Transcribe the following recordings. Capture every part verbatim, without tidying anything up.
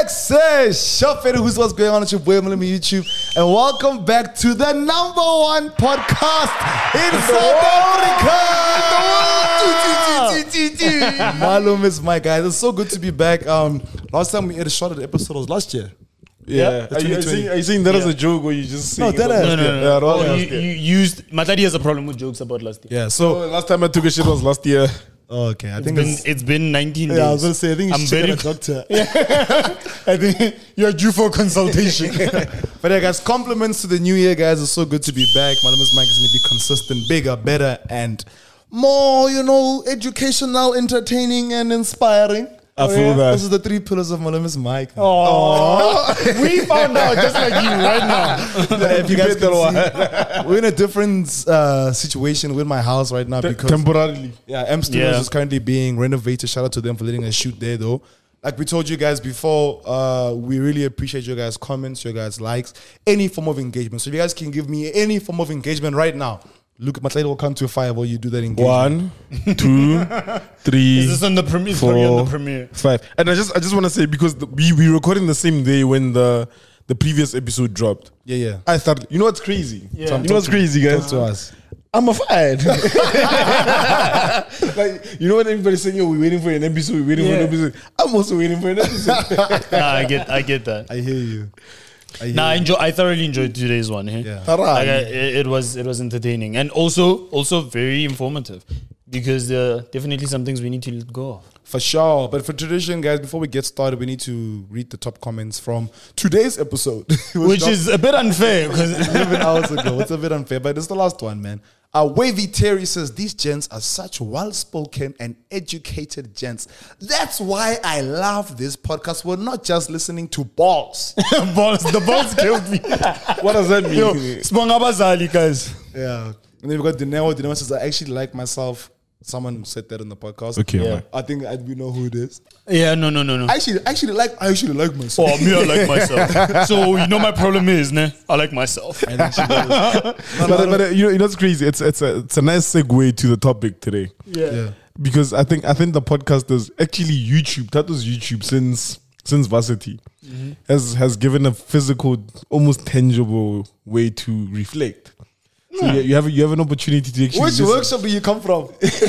X, Shaffer, who's what's going on at your boy on YouTube, and welcome back to the number one podcast in South Africa. Malum is my guys. It's so good to be back. Um, last time we had a shot at the episode was last year. Yeah, yeah. Are, you, are, you saying, are you saying that yeah. as a joke or you just saying no, that no, no, no, no, yeah, no. Oh, you, you used Matadi has a problem with jokes about last year. Yeah, so oh, last time I took a shit was last year. Oh, okay, I it's think been, it's, it's been nineteen days. Yeah, I was gonna say I think you I'm should very check out a doctor. I think you're due for consultation. But yeah, guys, compliments to the new year, guys. It's so good to be back. My name is Mike. Is gonna be consistent, bigger, better, and more, you know, educational, entertaining, and inspiring. I oh, feel yeah? that. This is the three pillars of my name is Mike. Oh, we found out just like you right now. Yeah, if you guys can see, we're in a different uh, situation with my house right now because temporarily. Yeah, M Studios Yeah. is currently being renovated. Shout out to them for letting us shoot there, though. Like we told you guys before, uh, we really appreciate your guys' comments, your guys' likes, any form of engagement. So if you guys can give me any form of engagement right now, look, my lady will come to five while you do that engagement. One, two, three. Is this on the premiere? Four, on the premiere. Five. And I just, I just want to say because the, we we recording the same day when the the previous episode dropped. Yeah, yeah. I thought, you know what's crazy? Yeah. You know what's crazy, guys? Talk to us. I'm a fan. Like, you know when everybody's saying, yo, we're waiting for an episode, we're waiting Yeah. for an episode. I'm also waiting for an episode. Nah, I get, I get that. I hear you. I hear Nah, I you. enjoy. I thoroughly enjoyed today's one. Eh? Yeah. Like I, it, it was, it was entertaining and also, also very informative because there are definitely some things we need to let go of. For sure. But for tradition, guys, before we get started, we need to read the top comments from today's episode. Which is a bit unfair because eleven hours ago. It's a bit unfair, but it's the last one, man. Uh, Wavy Terry says, these gents are such well-spoken and educated gents. That's why I love this podcast. We're not just listening to balls. balls, the balls killed me. What does that mean? Yo, Sibonga Bazali, guys. Yeah. And then we got Dineo. Dineo says, I actually like myself. Someone said that on the podcast. Okay, Yeah. man. I think I, we know who it is. Yeah, no, no, no, no. I actually, actually like, I actually like myself. Oh, me, I like myself. So you know my problem is, ne? I like myself. I think she does. But, but uh, you know, you know, it's crazy. It's it's a it's a nice segue to the topic today. Yeah. Yeah. Because I think I think the podcast is actually YouTube. That was YouTube since since varsity mm-hmm. has has given a physical, almost tangible way to reflect. So yeah. you, you have you have an opportunity to actually. Which listen. workshop do you come from?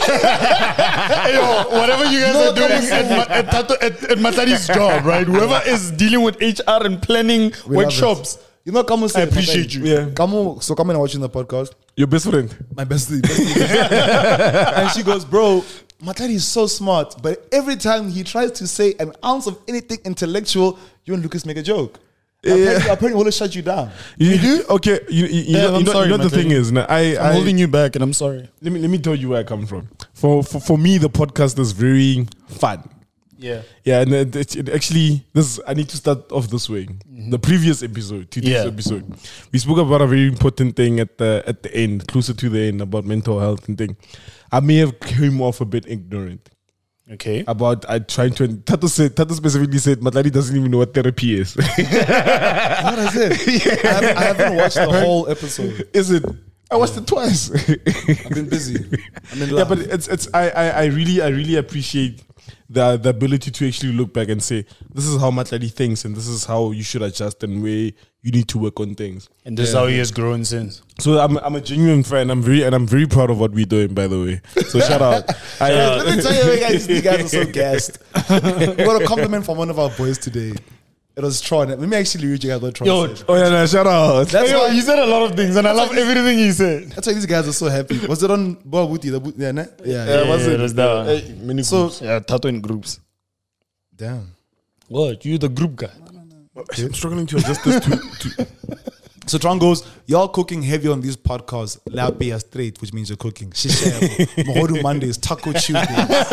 Hey, yo, whatever you guys No, are doing at, Ma- at, Tato, at, at Matari's job, right? Whoever is dealing with H R and planning We love workshops. it. You know, Kamu said, I appreciate you. Yeah. Kamu, so Kamu and watching the podcast. Your best friend. My bestie. bestie. And she goes, bro, Matari is so smart, but every time he tries to say an ounce of anything intellectual, you and Lucas make a joke. Yeah. Apparently, apparently we'll shut you down. You, do? Okay. You, you, you Yeah, know, I'm you know, sorry, you know the Matthew. thing is, now, I, I'm I holding you back and I'm sorry. let me let me tell you where I come from. For for, for me, the podcast is very fun. Yeah. Yeah, and it, it, it actually, this I need to start off this way. Mm-hmm. The previous episode, today's Yeah. episode, we spoke about a very important thing at the at the end, closer to the end, about mental health and thing. I may have came off a bit ignorant Okay. about I trying to. Tato said, Tato specifically said, Matladi doesn't even know what therapy is. What is it? I, haven't, I haven't watched the whole episode. Is it? I watched it twice. I've been busy. I mean, Yeah, but it's it's I, I I really I really appreciate the the ability to actually look back and say this is how Matladi thinks and this is how you should adjust and where you need to work on things. And this is how he has grown since. So I'm I'm a genuine fan. I'm very and I'm very proud of what we're doing, by the way. So shout out. I, let me tell you, guys, these guys are so gassed. We got a compliment from one of our boys today. It was Tron. Let me actually read you guys what Tron Yo, said. oh yeah, no, shout out. That's Hey, yo, why, he said a lot of things and I love everything he said. that's why these guys are so happy. Was it on Boa Buti? The Boot- Yeah, ne? yeah, Yeah, yeah. was yeah, it? it was that one. Hey, many So, groups. Yeah, Tato in groups. damn. What? You the group guy? I'm struggling to adjust this to, to So Tron goes, y'all cooking heavy on these podcasts. Lapia straight, which means you're cooking. Shishabo. Mohodu Mondays, Taco Tuesdays.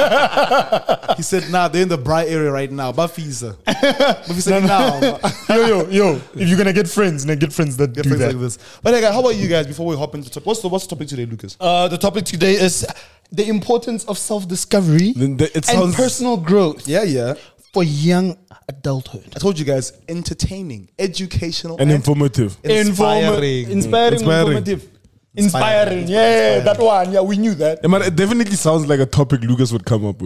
He said, nah, they're in the Bri area right now. Bafisa. Buffy said, now. yo, yo, yo. If you're gonna get friends, then get friends that Get do things that. like this. But hey, guys, how about you guys before we hop into the topic? What's the, what's the topic today, Lucas? Uh, the topic today is the importance of self-discovery Then the- it and sounds- personal growth Yeah, yeah. for young adulthood. I told you guys, entertaining, educational, and informative. inspiring. Informa- inspiring, Inspiring. informative. Inspiring. Yeah, Inspiring. that one. Yeah, we knew that. Yeah, man, it definitely sounds like a topic Lucas would come up with.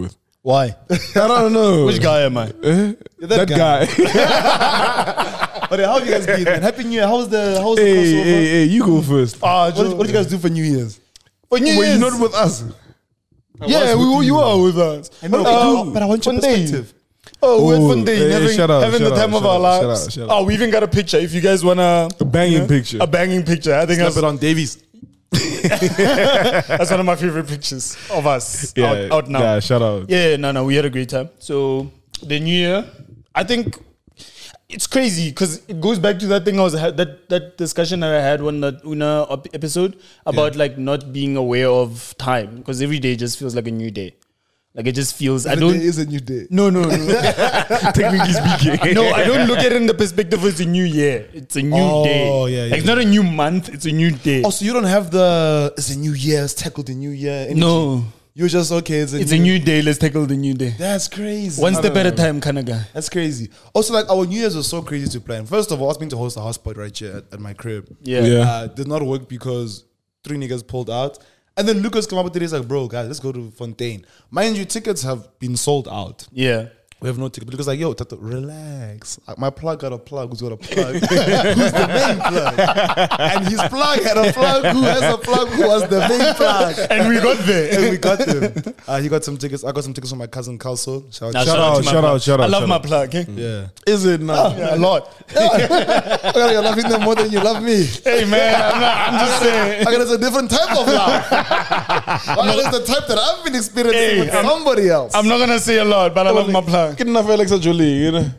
Why? I don't know. Which guy am I? Eh? that That, guy. But how have you guys been, man? Happy New Year. How was the how was the hey, crossover? hey, hey, you go first. Ah, What, did, what did you guys do for New Year's? For New Were you Year's. not with us? Yeah, we, you are with us. I know, Uh, but I want your Fontaine. perspective. Oh, we're Oh, at Fontaine, hey, having, shout out, having shout the out, time of shout our out, shout lives. out, shout out. Oh, we even got a picture. If you guys wanna, A banging picture. a banging picture. I think Slap that's, it on Davies. that's one of my favorite pictures of us yeah, out, out now. Yeah, shout out. Yeah, no, no, we had a great time. So the new year, I think it's crazy because it goes back to that thing I was had that that discussion that I had on the Una op- episode about like not being aware of time because every day just feels like a new day. Like it just feels I There don't. is a new day. No, no, no. Technically speaking. No, I don't look at it in the perspective of it's a new year. It's a new Oh, day. yeah, Like, yeah, it's not a new month. It's a new day. Oh, so you don't have the it's a new year, let's tackle the new year. energy. No, You're just okay, it's a it's new a new day. Let's tackle the new day. That's crazy. One I step don't at a know. time, kind of guy. That's crazy. Also, like our New Year's was so crazy to plan. First of all, I was meant to host a house party right here at, at my crib. Yeah. Yeah. Uh, did not work because three niggas pulled out. And then Lucas came up with it. He's like, bro, guys, let's go to Fontaine. Mind you, tickets have been sold out. Yeah. We have no ticket. Lucas like, yo, Tato, relax. Uh, My plug got a plug. Who's got a plug? Who's the main plug? And his plug had a plug. Who has a plug? Who was the main plug? And we got there. And we got them. Uh, he got some tickets. I got some tickets from my cousin Calso. Shout Nah, out. Shout out, to my shout plug. out, shout I out, love shout my out. plug. Eh? Yeah. Is it now? Yeah, a lot. You're loving them more than you love me. Hey man, I'm, not, I'm just saying. I got it's a different type of love. I got it's the type that I've been experiencing Hey, with I'm- somebody else. I'm not gonna say a lot, but I love my plug. Get enough Alexa Jolie, you know.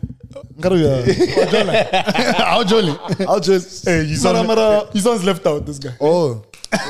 How jolly. I'll just. Hey, he Mara, sounds, mara. he sounds left out. This guy. Oh.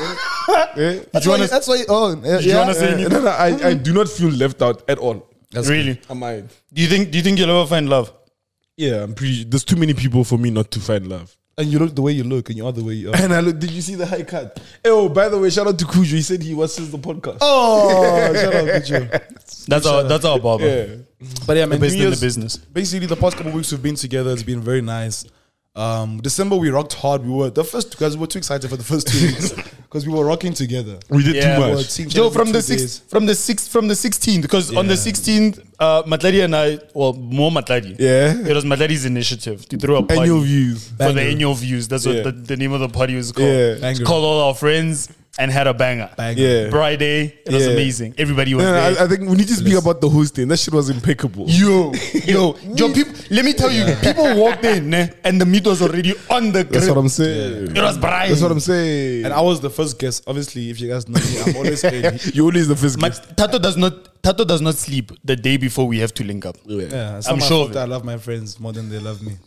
Eh? That's you why, wanna- that's why. Oh, yeah. you yeah. wanna say Eh, anything? no, no, I, I do not feel left out at all. Really? I might. Do you think? Do you think you'll ever find love? Yeah, I'm pretty. There's too many people for me not to find love. And you look the way you look, and you are the way you are. And I look. Did you see the high cut? Hey, oh, by the way, shout out to Kujo. He said he watches the podcast. Oh, shut up, good you. That's our. That's our barber. Yeah. But yeah, The man, best New in the Year's- business. basically the past couple of weeks we've been together. It's been very nice. Um, December we rocked hard. We were the first guys. We were too excited for the first two weeks because we were rocking together. We did Yeah. too We were much. seeing each Joe, other for from the two sixth, days. from the sixth, from the sixteenth, because on the Yeah. sixteenth, uh, Matladi and I, well, more Matladi. Yeah. It was Matladi's initiative to throw a party Annual views. for the Banger. annual views. That's Yeah. what the, the name of the party was called. Yeah. It's Banger. called all our friends and had a banger. Banger. Yeah. Friday, it was Yeah. amazing. Everybody was Yeah, there. I, I think we need to speak about the hosting. That shit was impeccable. Yo, yo, yo, people, let me tell you, people walked in eh, and the meat was already on the That's grill. what I'm saying. It was Brian. That's what I'm saying. And I was the first guest. Obviously, if you guys know me, I'm always early. You're always the first My, guest. Tato does not Tato does not sleep the day before we have to link up. Yeah. Yeah, it's I'm not my sure fault of that it. I love my friends more than they love me.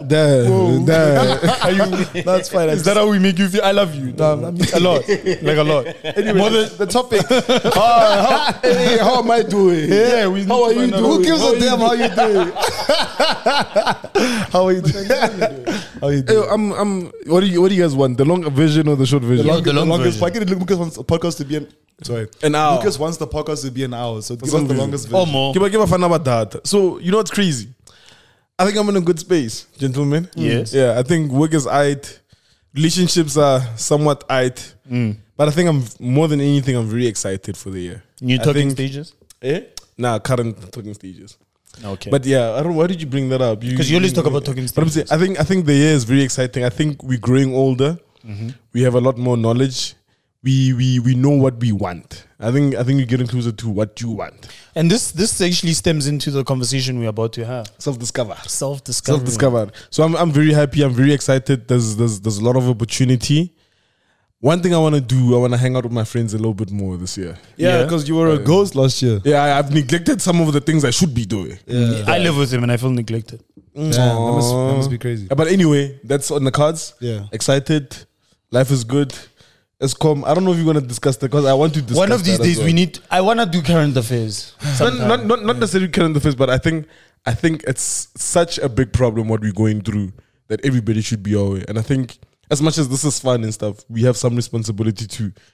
Damn, damn. Are you, That's fine. is that how we make you feel? I love you. No, I mean- a lot, like a lot. Anyway, More the, than- the topic. how, hey, how am I doing? Yeah, we How are you doing? Who gives How a are you damn how you doing? How are you doing? How are you Hey, doing? I'm, I'm. What do you, what do you guys want? The long version or the short version? long- the longest. version. I get it. Lucas wants the podcast to be an sorry. An hour. Lucas wants the podcast to be an hour, so give us some the reason. longest version. or more. Give a give a fan about that. So you know what's crazy? I think I'm in a good space, gentlemen. Yes. Yeah, I think work is aight. Relationships are somewhat aight. But I think I'm more than anything, I'm very excited for the year. New I talking think- stages. Eh? Nah, current talking stages. Okay, But yeah, I don't. Why did you bring that up? because you always talk about talking But I'm stages. saying, I think I think the year is very exciting. I think we're growing older. We have a lot more knowledge. We we we know what we want. I think I think we're getting closer to what you want. And this this actually stems into the conversation we're about to have. Self discover. Self discovery. Self discovered. So I'm I'm very happy. I'm very excited. There's there's there's a lot of opportunity. One thing I want to do, I want to hang out with my friends a little bit more this year. Yeah, Yeah. because you were a ghost last year. Yeah, I, I've neglected some of the things I should be doing. Yeah, I live with him and I feel neglected. Damn, that, must, that must be crazy. But anyway, that's on the cards. Yeah. Excited. Life is good. Escom. I don't know if you're gonna discuss that because I want to discuss One of these that as days well. we need. I want to do current affairs. not, sometime. not, not, not necessarily current affairs, but I think I think it's such a big problem what we're going through that everybody should be aware. And I think as much as this is fun and stuff, we have some responsibility to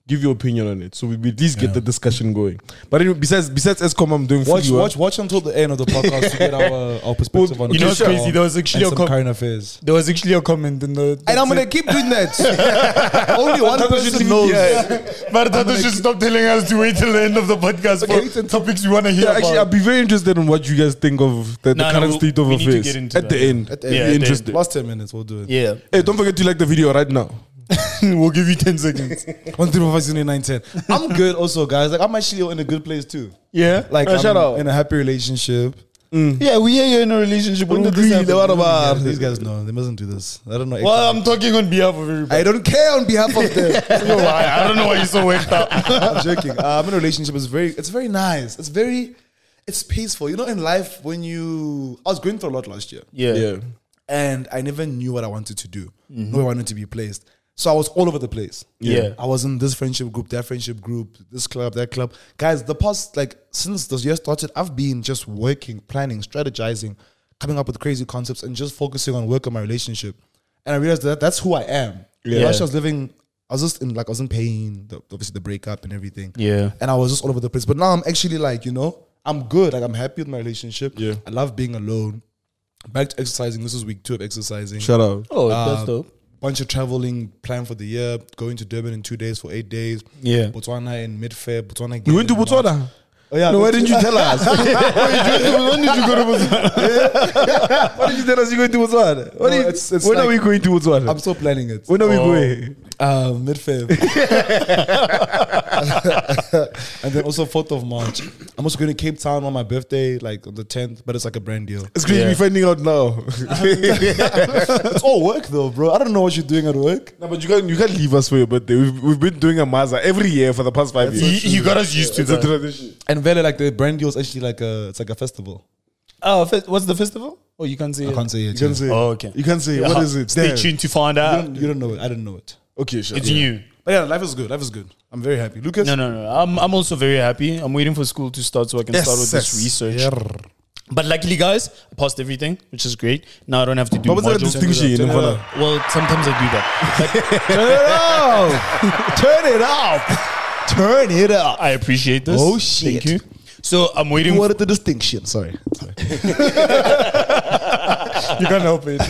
give your opinion on it, so we at least get the discussion going. But anyway, besides besides ESCOM, I'm doing Watch, fully well. watch, watch until the end of the podcast to get our, our perspective on You know what's football crazy? There was actually and a some com- current affairs. There was actually a comment in the. And I'm gonna keep doing that. Only one person knows. But Tato should stop telling us to wait till the end of the podcast Okay. for topics we want to hear Yeah, actually, I'd about. be very interested in what you guys think of the, the No, no, current we'll- state of we need to affairs get into at the that. end. At the I'd end. be Yeah, interested. Last ten minutes, we'll do it. Yeah, Hey, don't forget to like the video right now. we'll give you ten seconds. One three four five six nine ten. I'm good, also, guys. Like I'm actually in a good place too. Yeah, Like Uh, I'm shout out. in a happy relationship. Yeah, we hear you're in a relationship. When did this Really, happen? what about- Yeah, these guys know they mustn't do this. I don't know. Well, I'm talking on behalf of everybody. I don't care on behalf of them. I don't know why. I don't know why you're so worked up. I'm joking. Uh, I'm in a relationship. It's very, it's very nice. It's very, it's peaceful. You know, in life, when you, I was going through a lot last year, Yeah. Yeah. and I never knew what I wanted to do, where I wanted to be placed. So I was all over the place. Yeah. I was in this friendship group, that friendship group, this club, that club. Guys, the past, like, since this year started, I've been just working, planning, strategizing, coming up with crazy concepts, and just focusing on work on my relationship. And I realized that that's who I am. Yeah. Last year I was living, I was just in, like, I was in pain, the, obviously the breakup and everything. Yeah. And I was just all over the place. But now I'm actually like, you know, I'm good. Like, I'm happy with my relationship. Yeah. I love being alone. Back to exercising. This is week two of exercising. Shout out. Oh, Uh, that's dope. Bunch of traveling planned for the year. Going to Durban in two days for eight days. Yeah. Botswana in mid-Feb. Botswana. You went to again in March. Botswana? Oh yeah. No, why didn't you tell us? When did you go to Botswana? Why did you tell us you're going to Botswana? What No, are you- it's- it's when are like- we going to Botswana? I'm still planning it. when are we Oh. going? Uh, mid-Feb. And then also fourth of March. I'm also going to Cape Town on my birthday, like on the tenth, but it's like a brand deal. It's crazy Yeah. we're finding out now. It's all work though, bro. I don't know what you're doing at work. No, but you can't you can't leave us for your birthday. We've, we've been doing a Maza every year for the past five You, years. you got us used to It's a that. tradition. And Vele, like the brand deal is actually like a, it's like a festival. Oh, fe- what's the festival? Oh, you can't say I it. can't say it. You can yeah. say. Oh, okay. You can say. Yeah. What is it? Stay Damn. tuned to find You out. don't, you don't know it. I didn't know it. Okay, sure. It's new. But yeah, life is good. Life is good. I'm very happy. Lucas? No, no, no. I'm, I'm also very happy. I'm waiting for school to start so I can Yes, start with yes. this research. Yeah. But luckily, guys, I passed everything, which is great. Now I don't have to do But what's that modules. distinction? Turn it Nkola? up. Well, sometimes I do that. Turn it off. Turn it up. I appreciate this. Oh, shit. Thank you. So I'm waiting. What is the distinction? Sorry. Sorry. You can't help it.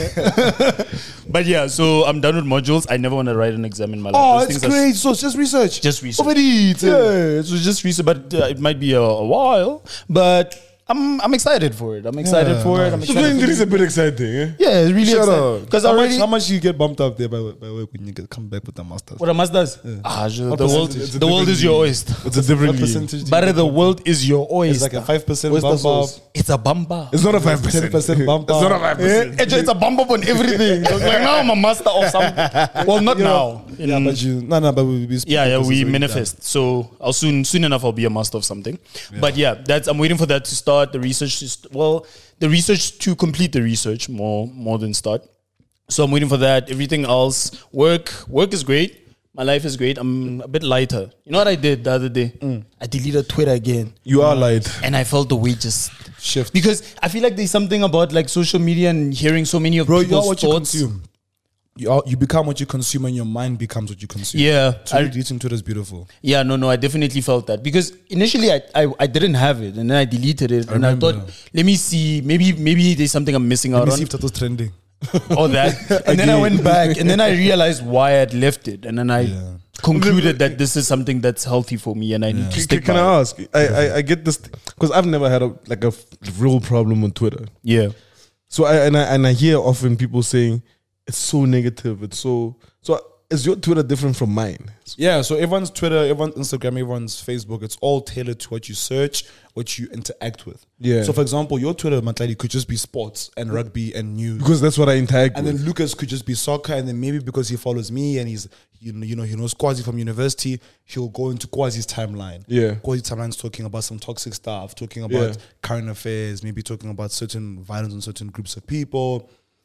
But yeah, so I'm done with modules. I never want to write an exam in my life. Oh, Those it's things are great. So it's just research. Just research. Over it. Yeah, it was just research, but uh, it might be a, a while. But I'm I'm excited for it. I'm excited Yeah, for it. I'm So excited. then For it is a bit exciting, eh? yeah, it's really Shut exciting up. because How much, already. how much you get bumped up there by, by work when you get, come back with the masters? What a masters. Ah, ju- What the world, percentage? the world is your oyster. It's a different What league. percentage do you But get the bumped world is your up? oyster. It's like a five percent Where's the bump up. sauce? It's a bamba. It's not a five percent. ten percent bump It's up. not a five percent. It's, it's a bump up on everything. It's like now I'm a master of something. Well, not You know, now. Yeah, In- but you, no, no, but we, we speak yeah, yeah, because we it's already manifest. So I'll soon, soon enough, I'll be a master of something. But yeah, that's I'm waiting for that to start. The research, to st- well, the research to complete the research more, more than start. So I'm waiting for that. Everything else, work, work is great. My life is great. I'm a bit lighter. You know what I did the other day? I deleted Twitter again, You are light. and I felt the weight just shift. because I feel like there's something about like social media and hearing so many of Bro, you are people's what you thoughts. consume. You are, you become what you consume, and your mind becomes what you consume. Yeah, So I- deleting Twitter is beautiful. Yeah, no, no, I definitely felt that because initially I, I, I didn't have it and then I deleted it and I remember. thought, let me see, maybe maybe there's something I'm missing Let out me on see if Tato's trending. or that. And then I went back and then I realized why I'd left it and then I Yeah. concluded that this is something that's healthy for me and I need to Can, stick can by I it. ask? I, I, I get this because I've never had a like a f- real problem on Twitter. Yeah, So I and I and I hear often people saying it's so negative. It's so so. Is your Twitter different from mine? Yeah, so everyone's Twitter, everyone's Instagram, everyone's Facebook, it's all tailored to what you search, what you interact with. Yeah. So for example, your Twitter, Matladi, could just be sports and rugby and news. Because that's what I interact And with. then Lucas could just be soccer, and then maybe because he follows me and he's you know, you know he knows Kwazi from university, he'll go into Kwazi's timeline. Yeah. Kwazi's timeline's talking about some toxic stuff, talking about Yeah. current affairs, maybe talking about certain violence on certain groups of people.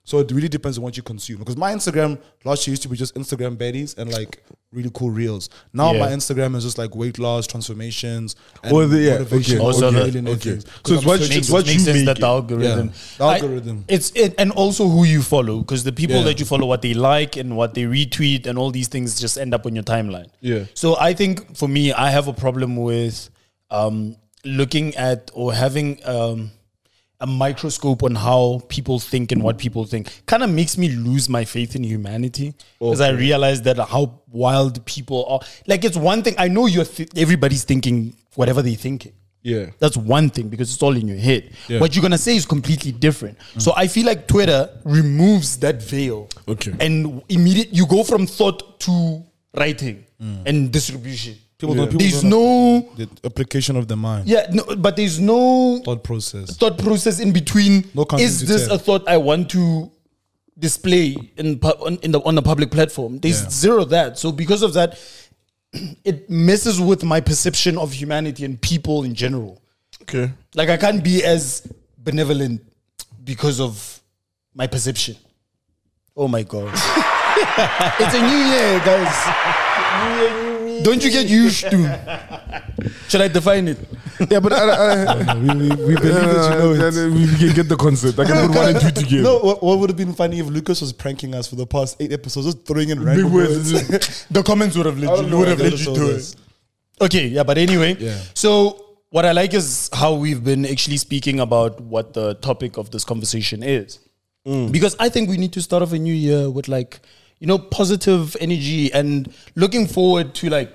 So it really depends on what you consume. Because my Instagram last year used to be just Instagram baddies and like really cool reels. Now Yeah. my Instagram is just like weight loss, transformations, and Or the- yeah, motivation. okay, Also okay, the- really nice okay. things. So 'Cause it's I'm what searching- you- Makes, what makes you sense make that the it. algorithm. Yeah, the I- algorithm. it's it, and also who you follow, because the people Yeah. that you follow, what they like and what they retweet, and all these things just end up on your timeline. Yeah. So I think for me, I have a problem with um, looking at or having um, a microscope on how people think and what people think. Kind of makes me lose my faith in humanity, because I realize that how wild people are. Like, it's one thing, I know you're th- everybody's thinking whatever they're thinking. Yeah. That's one thing, because it's all in your head. Yeah. What you're gonna say is completely different. So I feel like Twitter removes that veil. Okay. And immediate you go from thought to writing and distribution. People don't, people There's don't no the application of the mind, yeah, no, but there's no thought process. thought process in between. No content Is to this tell. a thought I want to display in pu- on, in the on the public platform? There's Yeah. zero of that. So because of that, it messes with my perception of humanity and people in general. Okay. Like, I can't be as benevolent because of my perception. Oh my god. It's a new year, guys. Don't you get used to? Should I define it? Yeah, but I, I, we, we, we believe that you know uh, it. we can get the concept. I can put one and two together. No, what, what would have been funny if Lucas was pranking us for the past eight episodes, just throwing in random words. The comments would have let you, know, would have I let don't you know do this. it. Okay, yeah, but anyway. Yeah. So what I like is how we've been actually speaking about what the topic of this conversation is. Because I think we need to start off a new year with, like, you know, positive energy and looking forward to, like,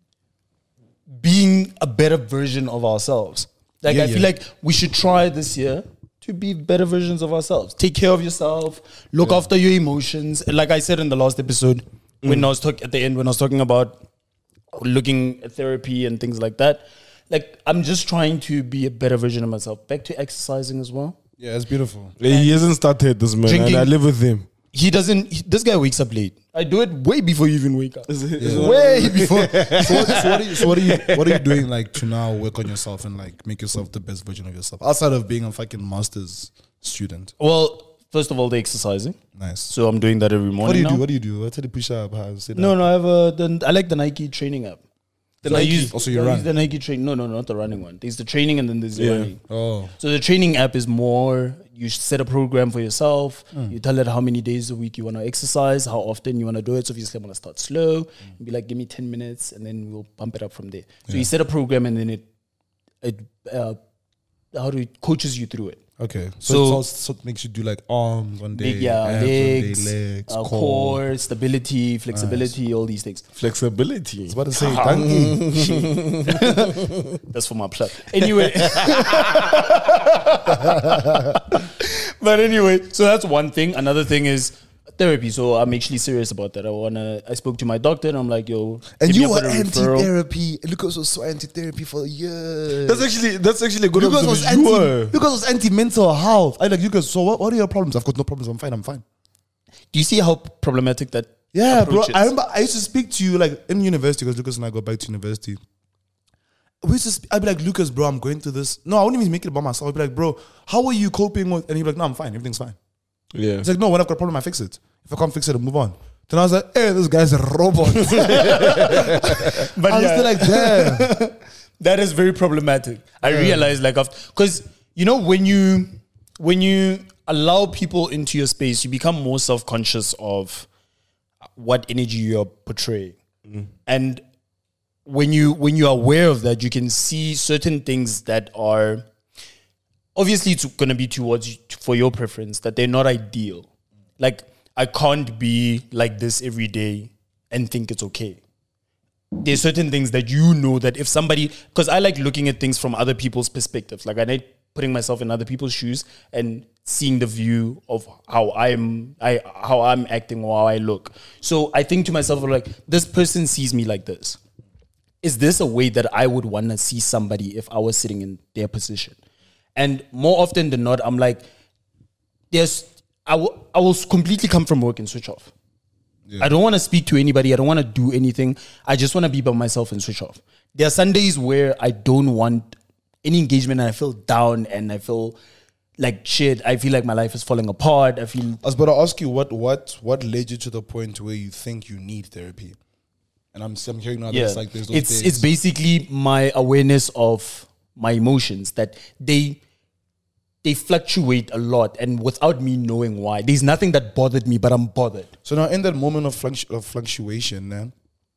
being a better version of ourselves. Like, Yeah, I feel yeah. like we should try this year to be better versions of ourselves. Take care of yourself, look after your emotions. And like I said in the last episode, when I was talking at the end, when I was talking about looking at therapy and things like that, like, I'm just trying to be a better version of myself. Back to exercising as well. Yeah, it's beautiful. He hasn't started this, man. Drinking- And I live with him. He doesn't. He, this guy wakes up late. I do it way before you even wake up. Yeah. Way before. So, what, so, what are you, so what are you what are you doing, like, to now work on yourself and like make yourself the best version of yourself outside of being a fucking master's student? Well, first of all, the exercising. Nice. So I'm doing that every morning. What do you now. do? What do you do? What's the push up? How sit No, up? no, I have a. The, I like the Nike training app. The So I Nike? use, Also, you I run? use the Nike train. No, no, not the running one. There's the training and then there's the Yeah. running. Oh, So the training app is more, you set a program for yourself. Hmm. You tell it how many days a week you want to exercise, how often you want to do it. So obviously I want to start slow. Hmm. Be like, give me ten minutes and then we'll bump it up from there. So you set a program and then it, it uh, how do it coaches you through it. okay. So- So, it also, so it makes you do like arms one day, Big, yeah, abs one day, legs, legs, uh, core. core, stability, flexibility, all these things. Flexibility. I was about to say, donkey. That's for my plug. Anyway. But anyway, so that's one thing. Another thing is therapy. So I'm actually serious about that. I wanna I spoke to my doctor and I'm like, yo, And give me you a were bit of referral. anti-therapy. Lucas was so anti-therapy for years. That's actually that's actually a good Lucas was observation. You anti. were. Lucas was anti-mental health. I like Lucas. So what? What are your problems? I've got no problems. I'm fine. I'm fine. Do you see how problematic that Yeah, bro. approach is? I remember I used to speak to you like in university because Lucas and I go back to university. We used to sp- I'd be like, Lucas, bro, I'm going through this. No, I wouldn't even make it by myself. I'd be like, bro, how are you coping with? And he'd be like, no, I'm fine. Everything's fine. Yeah. It's like, no, when I've got a problem, I fix it. If I can't fix it, I move on. Then I was like, hey, this guy's a robot. But I was yeah, still like, damn. that is very problematic. I realized like after, because you know when you when you allow people into your space, you become more self-conscious of what energy you're portraying. And when you when you're aware of that, you can see certain things that are obviously it's going to be towards you, for your preference, that they're not ideal. Like, I can't be like this every day and think it's okay. There's certain things that you know that if somebody, because I like looking at things from other people's perspectives. Like, I like putting myself in other people's shoes and seeing the view of how I'm, I how I'm acting or how I look. So I think to myself, like, this person sees me like this. Is this a way that I would want to see somebody if I was sitting in their position? And more often than not, I'm like, there's, I will, I will completely come from work and switch off. I don't want to speak to anybody. I don't want to do anything. I just want to be by myself and switch off. There are Sundays where I don't want any engagement and I feel down and I feel like shit, I feel like my life is falling apart. I feel I was about to ask you what what what led you to the point where you think you need therapy, and I'm I'm hearing now that yeah, it's like there's those it's days. it's basically my awareness of my emotions that they they fluctuate a lot, and without me knowing why. There's nothing that bothered me, but I'm bothered. So now in that moment of, fluctu- of fluctuation, man,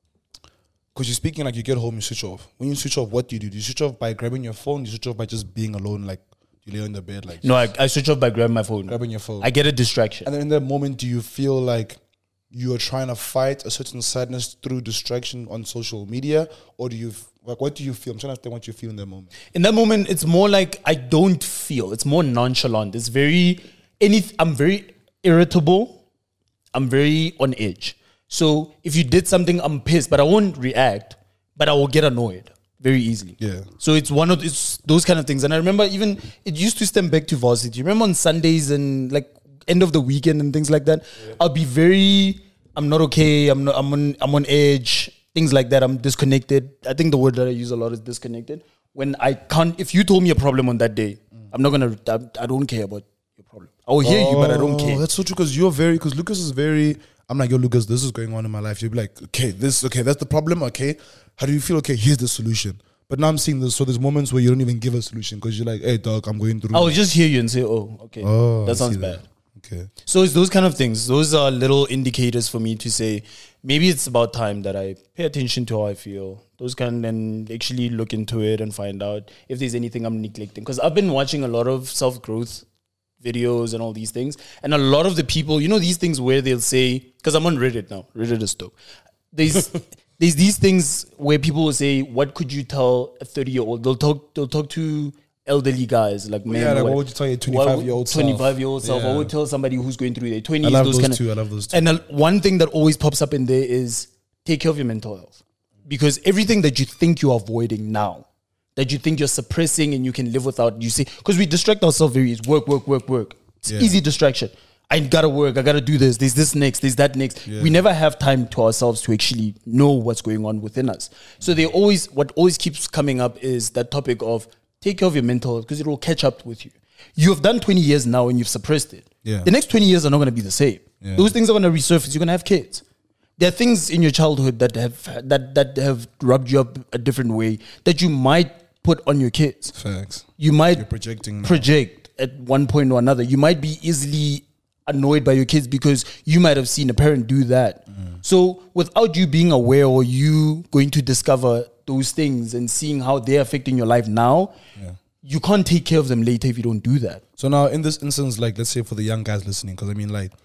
because you're speaking like you get home, you switch off. When you switch off, what do you do? Do you switch off by grabbing your phone? Do you switch off by just being alone, like you lay on the bed, like No, I, I switch off by grabbing my phone. grabbing your phone? I get a distraction. And then in that moment, do you feel like you are trying to fight a certain sadness through distraction on social media, or do you f- like what do you feel? I'm trying to understand what you feel in that moment. In that moment, it's more like I don't feel. It's more nonchalant. It's very any. I'm very irritable. I'm very on edge. So if you did something, I'm pissed, but I won't react. But I will get annoyed very easily. Yeah. So it's one of it's those kind of things. And I remember even it used to stem back to varsity. Remember on Sundays and like end of the weekend and things like that. Yeah. I'll be very. I'm not okay. I'm not. I'm on. I'm on edge. Things like that. I'm disconnected. I think the word that I use a lot is disconnected. When I can't, if you told me a problem on that day, mm. I'm not gonna. I, I don't care about your problem. I will hear oh, you, but I don't care. That's so true because you're very. Because Lucas is very. I'm like, yo, Lucas, this is going on in my life. You'll be like, okay, this, okay, that's the problem. Okay, how do you feel? Okay, here's the solution. But now I'm seeing this. So there's moments where you don't even give a solution because you're like, hey, dog, I'm going through. I will just hear you and say, oh, okay, oh, that sounds bad. That. Okay. So it's those kind of things. Those are little indicators for me to say, maybe it's about time that I pay attention to how I feel. Those can then actually look into it and find out if there's anything I'm neglecting. Because I've been watching a lot of self-growth videos and all these things. And a lot of the people, you know, these things where they'll say, because I'm on Reddit now. Reddit is dope. There's there's these things where people will say, what could you tell a thirty-year-old? They'll talk, they'll talk to elderly guys like men. Yeah, like what would you tell your twenty-five-year-old self? twenty-five-year-old self. Yeah. I would tell somebody who's going through their twenties. I love those those kind two. of, I love those two. And uh, one thing that always pops up in there is take care of your mental health. Because everything that you think you're avoiding now, that you think you're suppressing and you can live without, you see, because we distract ourselves very easy. Work, work, work, work. It's Yeah. easy distraction. I gotta work, I gotta do this, there's this next, there's that next. Yeah. We never have time to ourselves to actually know what's going on within us. So they always, what always keeps coming up is that topic of take care of your mental health because it will catch up with you. You have done twenty years now and you've suppressed it. Yeah. The next twenty years are not gonna be the same. Yeah. Those things are gonna resurface. You're gonna have kids. There are things in your childhood that have that that have rubbed you up a different way that you might put on your kids. Facts. You might You're projecting now. project at one point or another. You might be easily annoyed by your kids because you might have seen a parent do that. Mm. So without you being aware or you going to discover those things and seeing how they're affecting your life now, Yeah. you can't take care of them later if you don't do that. So now, in this instance, like, let's say for the young guys listening, because I mean, like,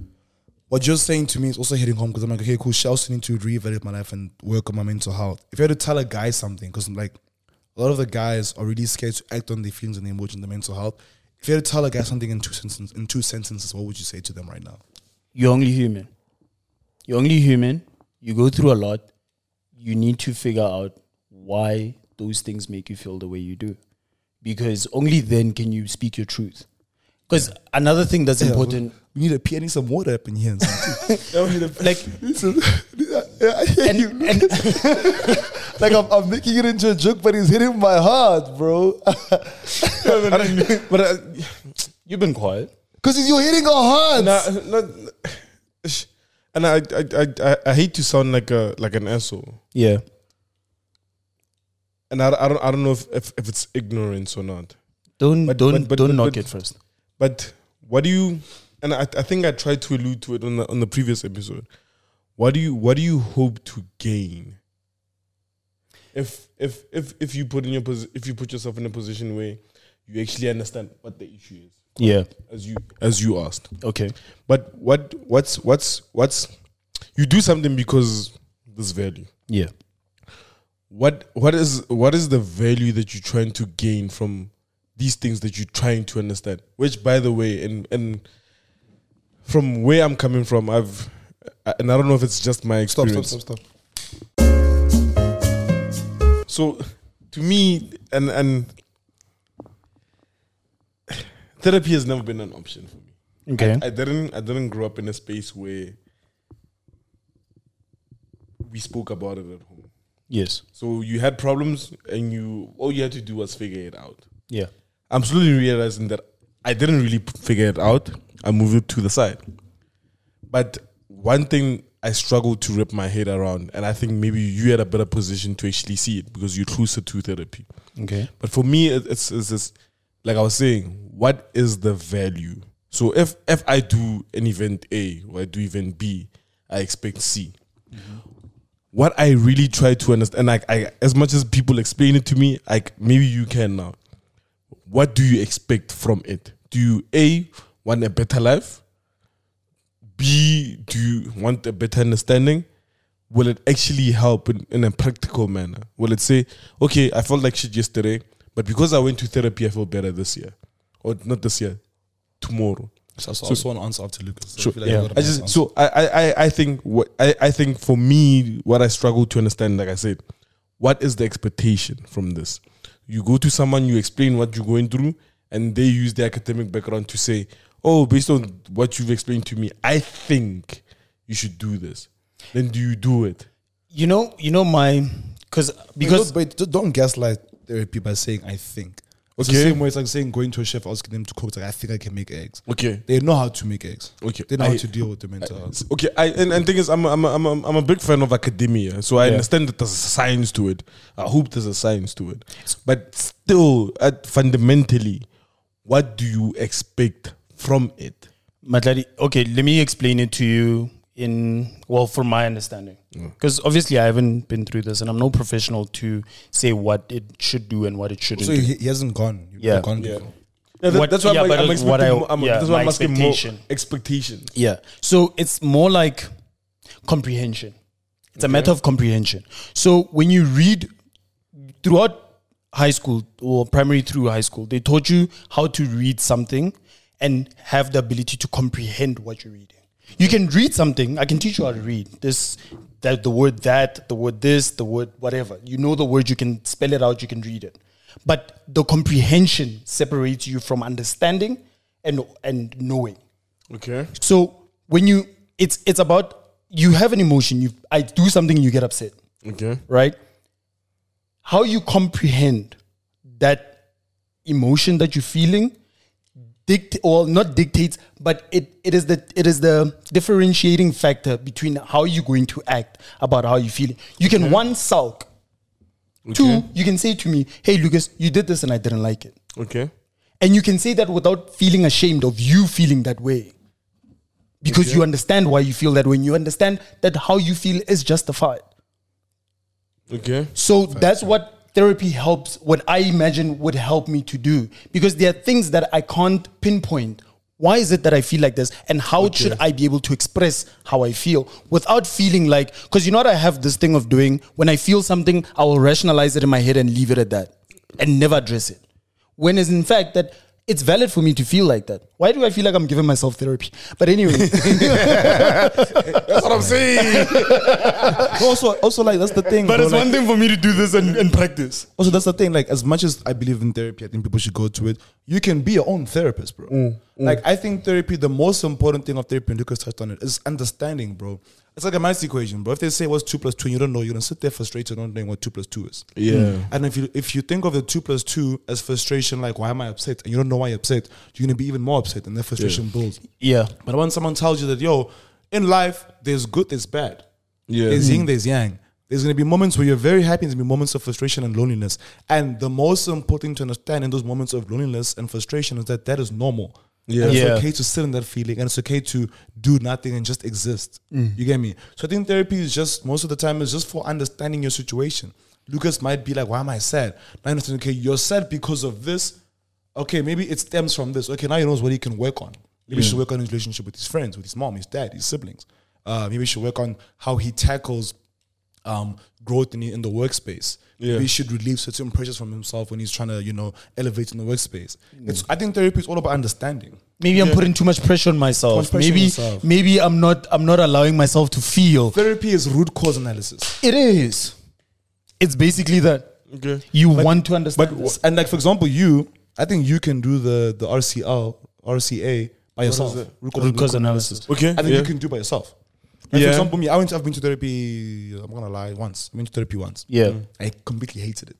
what you're saying to me is also hitting home because I'm like, okay, cool, shit, I also need to reevaluate my life and work on my mental health. If you had to tell a guy something, because like, a lot of the guys are really scared to act on their feelings and their emotions, their mental health. If you had to tell a guy something in two sentences, in two sentences, what would you say to them right now? You're only human. You're only human. You go through a lot. You need to figure out why those things make you feel the way you do. Because only then can you speak your truth. Because yeah. another thing that's yeah, important... We need a pee. I need some water up in here. like, and, and like I'm, I'm making it into a joke, but it's hitting my heart, bro. but uh, you've been quiet because you're hitting our hearts. Nah, nah, and I, I, I, I hate to sound like a like an asshole. Yeah. And I, I don't, I don't know if, if, if it's ignorance or not. Don't, but, don't, but, but, don't but, knock but, it first. But what do you? And I, I think I tried to allude to it on the on the previous episode. What do you what do you hope to gain? If if if if you put in your posi- if you put yourself in a position where you actually understand what the issue is. Yeah. As you as you asked. Okay. But what what's what's what's you do something because there's value. Yeah. What what is what is the value that you're trying to gain from these things that you're trying to understand? Which, by the way, and and from where I'm coming from, I've and I don't know if it's just my experience. Stop, stop, stop, stop. So, to me, and and therapy has never been an option for me. Okay, I, I didn't I didn't grow up in a space where we spoke about it at home. Yes. So you had problems, and you all you had to do was figure it out. Yeah. I'm slowly realizing that I didn't really p- figure it out. I moved it to the side. But one thing I struggled to wrap my head around, and I think maybe you had a better position to actually see it because you're closer to therapy. Okay. But for me, it- it's, it's just, like I was saying, what is the value? So if if I do an event A or I do event B, I expect C. Mm-hmm. What I really try to understand, like I, as much as people explain it to me, like maybe you can now. What do you expect from it? Do you A, want a better life? B, do you want a better understanding? Will it actually help in, in a practical manner? Will it say, okay, I felt like shit yesterday, but because I went to therapy, I feel better this year? Or not this year, tomorrow. So, so I also want to answer after Lucas. So Sure. I feel like Yeah. you got a I nice just answer. so I, I, I- I think what I, I think for me what I struggle to understand, like I said, what is the expectation from this? You go to someone, you explain what you're going through, and they use their academic background to say, oh, based on what you've explained to me, I think you should do this. Then do you do it? You know, you know my because because because but don't, don't gaslight therapy by saying I think. It's Okay. the same way it's like saying going to a chef asking them to cook. It's like I think I can make eggs. Okay. They know how to make eggs. Okay. They know I- how to deal with the mental health. Okay, I and, and thing is, I'm a, I'm, a, I'm, a, I'm a big fan of academia, so I Yeah. understand that there's a science to it. I hope there's a science to it, but still, at fundamentally, what do you expect from it? Matladi, okay, let me explain it to you in, well, from my understanding. Because obviously I haven't been through this and I'm no professional to say what it should do and what it shouldn't So do. he, he hasn't gone. You've Yeah. gone Yeah. before. Yeah, that- What- that's why yeah, I'm, but I'm what expecting. I- more, I'm, yeah, that's why I'm my asking expectation. more expectations. Yeah. So it's more like comprehension. It's a matter of comprehension. So when you read throughout high school or primary through high school, they taught you how to read something and have the ability to comprehend what you're reading. You can read something. I can teach you how to read this, that, the word that, the word this, the word whatever. You know the word, you can spell it out, you can read it. But the comprehension separates you from understanding and and knowing. Okay. So when you, it's it's about, you have an emotion. You I do something, you get upset, Okay. right? How you comprehend that emotion that you're feeling, dict or not dictates, but it it is the it is the differentiating factor between how you're going to act about how you feel. You can one sulk. Two, you can say to me, "Hey, Lucas, you did this and I didn't like it." Okay. And you can say that without feeling ashamed of you feeling that way. Because you understand why you feel that way. And you understand that how you feel is justified. Okay. So that's what therapy helps, what I imagine would help me to do. Because there are things that I can't pinpoint. Why is it that I feel like this? And how should I be able to express how I feel without feeling like, because you know what I have this thing of doing, when I feel something, I will rationalize it in my head and leave it at that and never address it. When is in fact that it's valid for me to feel like that. Why do I feel like I'm giving myself therapy? But anyway. That's what I'm saying. also, also, like that's the thing. But bro, it's like, one thing for me to do this and, and practice. Also, that's the thing. Like, as much as I believe in therapy, I think people should go to it. You can be your own therapist, bro. Like, I think therapy, the most important thing of therapy, and Lucas touched on it, is understanding, bro. It's like a math equation, bro. If they say what's two plus two, and you don't know, you're gonna sit there frustrated, not knowing what two plus two is. Yeah. And if you if you think of the two plus two as frustration, like why am I upset, and you don't know why you're upset, you're gonna be even more upset, and that frustration builds. Yeah. But when someone tells you that, yo, in life, there's good, there's bad. Yeah. There's yin, there's yang. There's going to be moments where you're very happy, there's going to be moments of frustration and loneliness. And the most important thing to understand in those moments of loneliness and frustration is that that is normal. Yeah. And it's Yeah. okay to sit in that feeling, and it's okay to do nothing and just exist. You get me? So I think therapy is just, most of the time, is just for understanding your situation. Lucas might be like, why am I sad? Now you understand, okay, you're sad because of this. Okay, maybe it stems from this. Okay, now he knows what he can work on. Maybe he should work on his relationship with his friends, with his mom, his dad, his siblings. Uh, maybe he should work on how he tackles um, growth in, the- in the workspace. Yeah. Maybe he should relieve certain pressures from himself when he's trying to, you know, elevate in the workspace. It's, I think therapy is all about understanding. Maybe I'm putting too much pressure on Too myself. much pressure on maybe yourself. maybe I'm not I'm not allowing myself to feel. Therapy is root cause analysis. It is. It's basically that. Okay. You want to understand But this. and like for example, you, I think you can do the the R C L, R C A by yourself. it? Root Root cause analysis. Okay. I think yeah. you can do by yourself. Like Yeah. For example, me, I went. To, I've been to therapy. I'm gonna lie. Once I went to therapy once. Yeah. I completely hated it.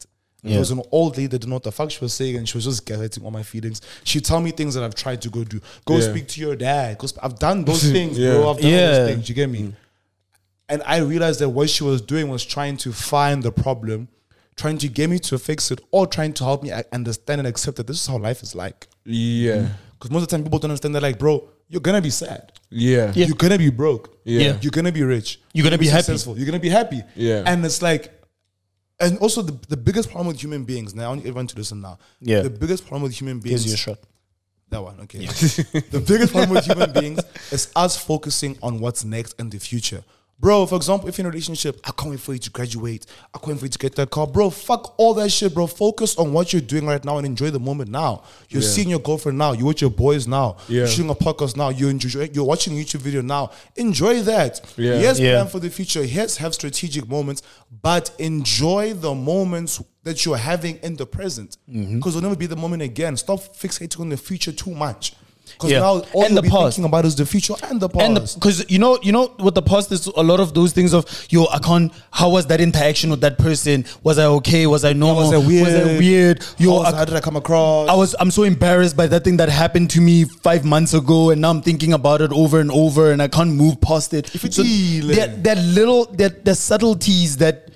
It was an old lady that didn't know what the fuck she was saying, and she was just gaslighting all my feelings. She'd tell me things that I've tried to go do. Go Yeah. speak to your dad. Go sp- I've done those things, Yeah. bro. I've done Yeah. those things. You get me? And I realized that what she was doing was trying to find the problem, trying to get me to fix it, or trying to help me a- understand and accept that this is how life is like. Yeah. Because most of the time people don't understand that, like, bro, you're gonna be sad. Yeah. Yeah. You're gonna be broke. Yeah. Yeah. You're gonna be rich. You're gonna be happy. successful. You're gonna be happy. Yeah. And it's like, and also the, the biggest problem with human beings, now I want everyone to listen now. Yeah. The biggest problem with human Here's beings. your shot. That one, okay. The biggest problem with human beings is us focusing on what's next and the future. Bro, for example, if you're in a relationship, I can't wait for you to graduate. I can't wait for you to get that car. Bro, fuck all that shit, bro. Focus on what you're doing right now and enjoy the moment now. You're Yeah. seeing your girlfriend now. You're with your boys now. Yeah. You're shooting a podcast now. You're, enjoy, you're watching a YouTube video now. Enjoy that. Yeah. Yes, Yeah. plan for the future. Yes, have strategic moments, but enjoy the moments that you're having in the present. Because Mm-hmm. it'll never be the moment again. Stop fixating on the future too much. Because Yeah. now all And you'll the be past. thinking about is the future and the past. And because you know, you know, with the past, there's a lot of those things of yo, I can't. How was that interaction with that person? Was I okay? Was I normal? was I weird? Was I weird? Yo, how, I, how did I come across? I was. I'm so embarrassed by that thing that happened to me five months ago, and now I'm thinking about it over and over, and I can't move past it. If it's So healing. they're, they're little, they're, they're subtleties that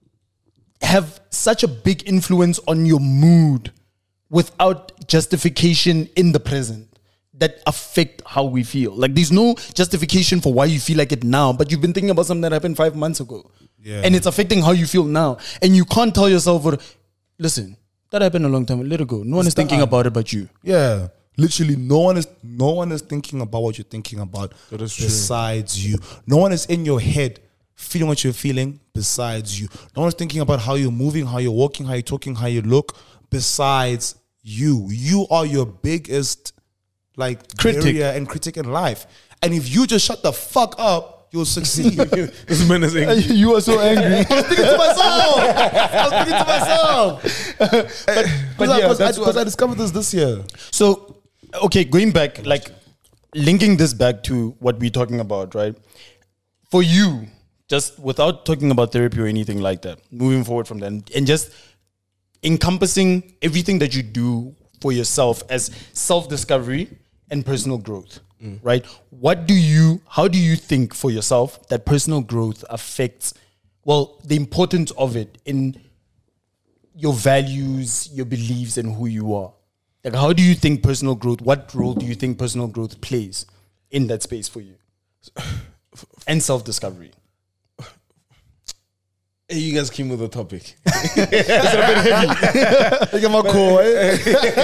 have such a big influence on your mood without justification in the present that affect how we feel. Like there's no justification for why you feel like it now, but you've been thinking about something that happened five months ago. Yeah. And it's affecting how you feel now. And you can't tell yourself, well, listen, that happened a long time, let it go. No one is thinking done. about it but you. Yeah, literally, no one is no one is thinking about what you're thinking about That is true. besides you. No one is in your head feeling what you're feeling besides you. No one's thinking about how you're moving, how you're walking, how you're talking, how you look besides you. You are your biggest like Critic. barrier and critic in life. And if you just shut the fuck up, you'll succeed. This man is angry. You are so angry. I was thinking to myself. I was thinking to myself. but Because yeah, I, that's 'cause what- I discovered this this year. So, okay, going back, like linking this back to what we're talking about, right? For you, just without talking about therapy or anything like that, moving forward from then, and just encompassing everything that you do for yourself as self-discovery and personal growth, right? What do you, how do you think for yourself that personal growth affects, well, the importance of it in your values, your beliefs, and who you are? Like, how do you think personal growth, what role do you think personal growth plays in that space for you? And self-discovery. Hey, you guys came with a topic. Look at my core, eh?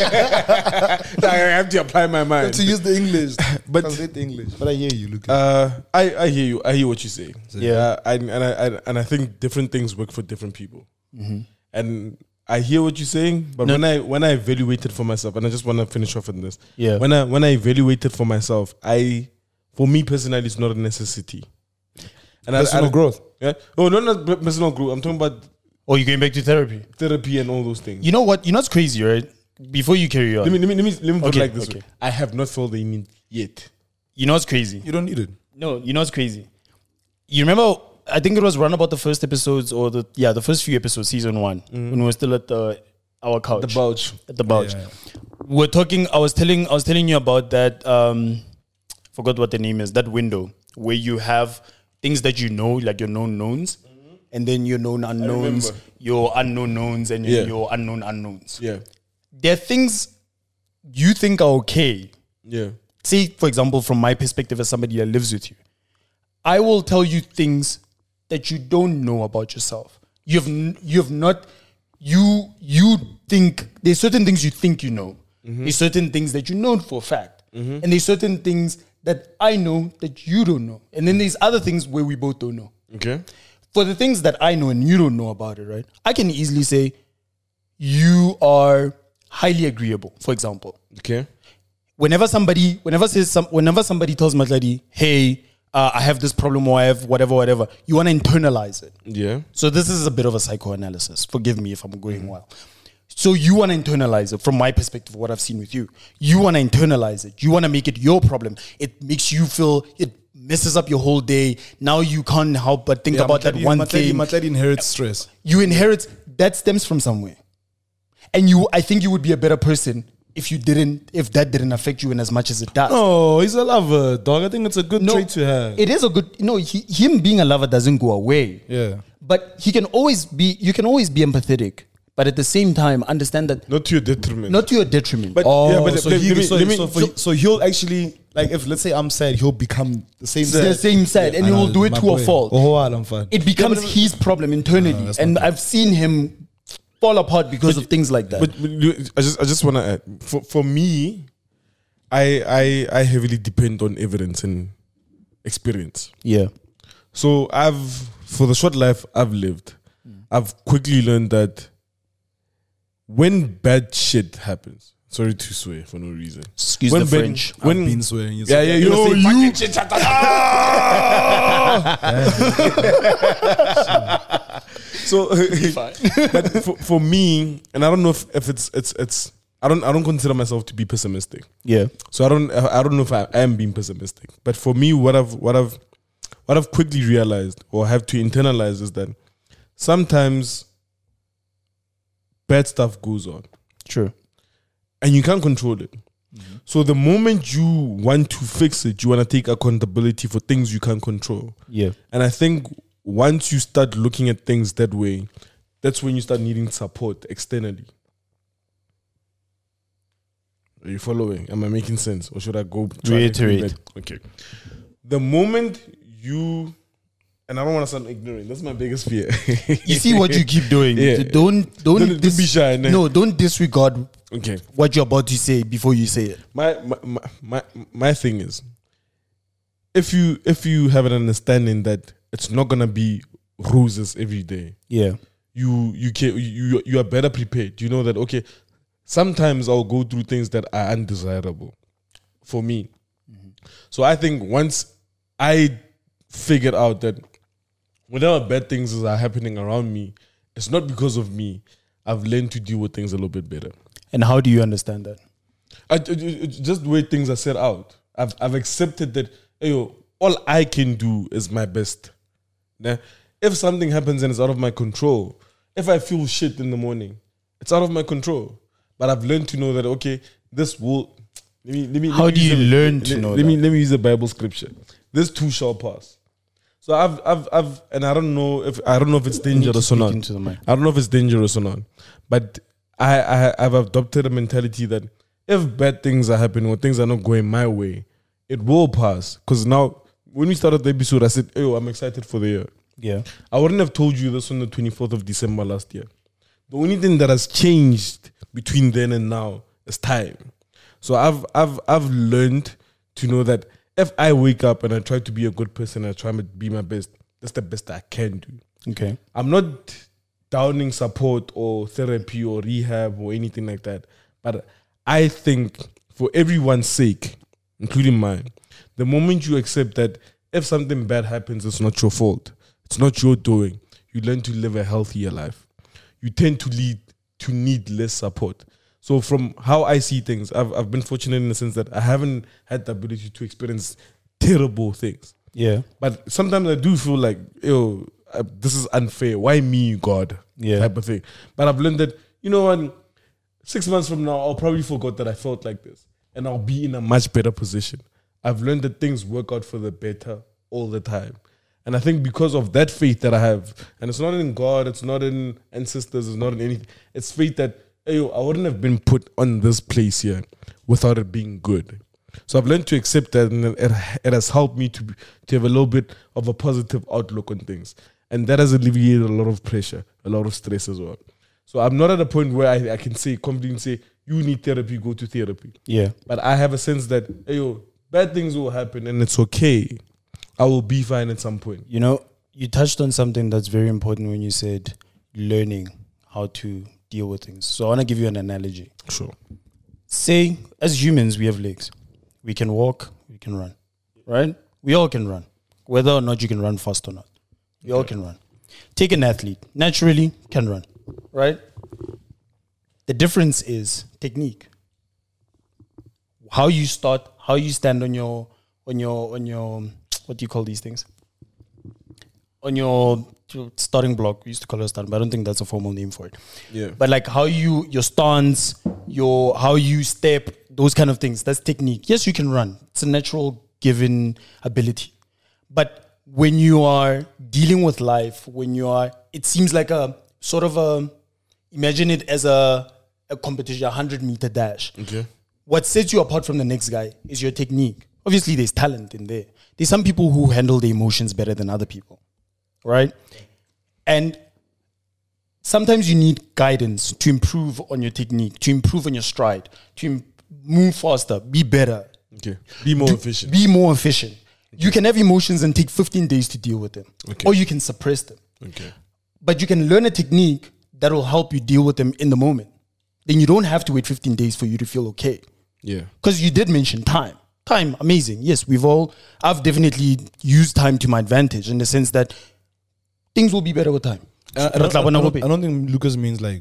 I have to apply my mind. To use the English, But- translate the English. But I hear you, Lucas. Uh, I, I hear you. I hear what you say. Yeah. Uh, I, and I, I and I think different things work for different people. And I hear what you're saying, but No. when I when I evaluated for myself, and I just want to finish off on this. Yeah. When I when I evaluated for myself, I for me personally, it's not a necessity. And I- Personal I, growth. Yeah. Oh, no, not per- personal growth. I'm talking about Or you're going back to therapy. therapy and all those things. You know what? You know what's crazy, right? Before you carry on, let me let me let me let me put Okay, it like this. okay. way. I have not felt the need yet. you know what's crazy? You don't need it. No, you know what's crazy? You remember, I think it was run about the first episodes or the, yeah, the first few episodes, season one, when we were still at the, our couch. The bulge. At the bulge. Yeah, We're talking, I was telling, I was telling you about that, um, forgot what the name is, that window where you have things that you know, like your known knowns, and then your known unknowns, remember. your unknown knowns, and your, Yeah. your unknown unknowns. Yeah. There are things you think are okay. Yeah. Say, for example, from my perspective as somebody that lives with you, I will tell you things that you don't know about yourself. You have n- you have not you you think there's certain things you think you know. There's certain things that you know for a fact, and there's certain things that I know that you don't know, and then there's other things where we both don't know. Okay. For the things that I know and you don't know about it, right? I can easily say you are highly agreeable, for example. Okay. Whenever somebody, whenever says some, whenever somebody tells Matladi, hey, uh, I have this problem or I have whatever, whatever, you want to internalize it. Yeah. So this is a bit of a psychoanalysis. Forgive me if I'm going well. So you want to internalize it from my perspective, what I've seen with you. You want to internalize it. You want to make it your problem. It makes you feel, it messes up your whole day. Now you can't help but think about that one thing. Matladi inherits stress. You inherit, that stems from somewhere. and you, I think you would be a better person if you didn't, if that didn't affect you in as much as it does. No, he's a lover, dog. I think it's a good No, trait to have. It is a good, no, he, him being a lover doesn't go away. Yeah. But he can always be, you can always be empathetic, but at the same time, understand that Not to your detriment. not to your detriment. But Oh, yeah, but so, let, he, let me, so, let me, so, for, so he'll actually, like, if let's say I'm sad, he'll become the same the sad. same side, and I he will know, do it my to a boy. fault. Oh, I'm fine. It becomes his problem internally, that's and not I've seen him fall apart because of things like that. But, but you- I just I just want to add for for me, I I I heavily depend on evidence and experience. yeah, So I've for the short life I've lived, I've quickly learned that when bad shit happens, sorry to swear for no reason. excuse when the bad- French. When I've been swearing. yeah yeah you Yo, know you- fucking shit, shut the- Ah! So but for, for me, and I don't know if, if it's it's it's I don't I don't consider myself to be pessimistic. Yeah, So I don't I don't know if I am being pessimistic. But for me, what I've what I've what I've quickly realized or have to internalize is that sometimes bad stuff goes on true. and you can't control it. So the moment you want to fix it, you want to take accountability for things you can't control. Yeah, And I think once you start looking at things that way, that's when you start needing support externally. Are you following? Am I making sense? Or should I go try and explain Reiterate. that? Okay. The moment you, and I don't want to sound ignorant, that's my biggest fear. you see what you keep doing. Yeah. Don't don't, Don't- don't dis- be shy, ne? No, don't disregard Okay. what you're about to say before you say it. My, my my my my thing is, if you if you have an understanding that it's not gonna be roses every day, Yeah, you you can you you are better prepared. You know that okay, sometimes I'll go through things that are undesirable for me. So I think once I figured out that whenever bad things are happening around me, it's not because of me. I've learned to deal with things a little bit better. and how do you understand that? I, it- it- it's just the way things are set out. I've I've accepted that hey, yo, all I can do is my best. Now, if something happens and it's out of my control, if I feel shit in the morning, it's out of my control. But I've learned to know that okay, this will. Let me, let me, How let me do use you a- learn to let, know Let me that? let me use a Bible scripture. This too shall pass. So I've I've I've and I don't know if I don't know if it's dangerous or speak not. into the mic. I don't know if it's dangerous or not, but I, I I've adopted a mentality that if bad things are happening or things are not going my way, it will pass. Because now, when we started the episode, I said, "Oh, I'm excited for the year." Yeah, I wouldn't have told you this on the twenty-fourth of December last year. The only thing that has changed between then and now is time. So I've I've I've learned to know that if I wake up and I try to be a good person, I try to be my best. That's the best I can do. okay. I'm not downing support or therapy or rehab or anything like that. But I think for everyone's sake, including mine, the moment you accept that if something bad happens, it's not your fault. It's not your doing. You learn to live a healthier life. You tend to lead to need less support. So from how I see things, I've I've been fortunate in the sense that I haven't had the ability to experience terrible things. Yeah, But sometimes I do feel like, yo, uh, this is unfair. Why me, God? Yeah. Type of thing. But I've learned that, you know what, six months from now, I'll probably forget that I felt like this. And I'll be in a much better position. I've learned that things work out for the better all the time. And I think because of that faith that I have, and it's not in God, it's not in ancestors, it's not in anything. It's faith that, hey, yo, I wouldn't have been put on this place here without it being good. So I've learned to accept that, and it, it has helped me to be, to have a little bit of a positive outlook on things, and that has alleviated a lot of pressure, a lot of stress as well. So I'm not at a point where I, I can say confidently say you need therapy, go to therapy. yeah, But I have a sense that hey, yo, bad things will happen, and it's okay. I will be fine at some point. You know, you touched on something that's very important when you said learning how to deal with things. So I want to give you an analogy. Sure. Say, as humans, we have legs. We can walk, we can run, right? We all can run, whether or not you can run fast or not. We all can run. Take an athlete, naturally can run, right? The difference is technique. How you start, how you stand on your, on your, on your, what do you call these things? On your starting block. We used to call it a starting, but I don't think that's a formal name for it. Yeah. But like how you, your stance, your how you step, those kind of things. That's technique. Yes, you can run. It's a natural given ability. But when you are dealing with life, when you are, it seems like a sort of a, imagine it as a, a competition, a hundred meter dash. Okay. What sets you apart from the next guy is your technique. Obviously, there's talent in there. There's some people who handle the emotions better than other people, right? And sometimes you need guidance to improve on your technique, to improve on your stride, to im- move faster, be better. Okay. Be more Do- efficient. Be more efficient. Okay. You can have emotions and take fifteen days to deal with them, Okay. or you can suppress them. Okay. But you can learn a technique that will help you deal with them in the moment. Then you don't have to wait fifteen days for you to feel okay. Yeah. Because you did mention time. Time, amazing. Yes, we've all, I've definitely used time to my advantage in the sense that things will be better with time. Uh, I, don't, I, don't, I don't think Lucas means like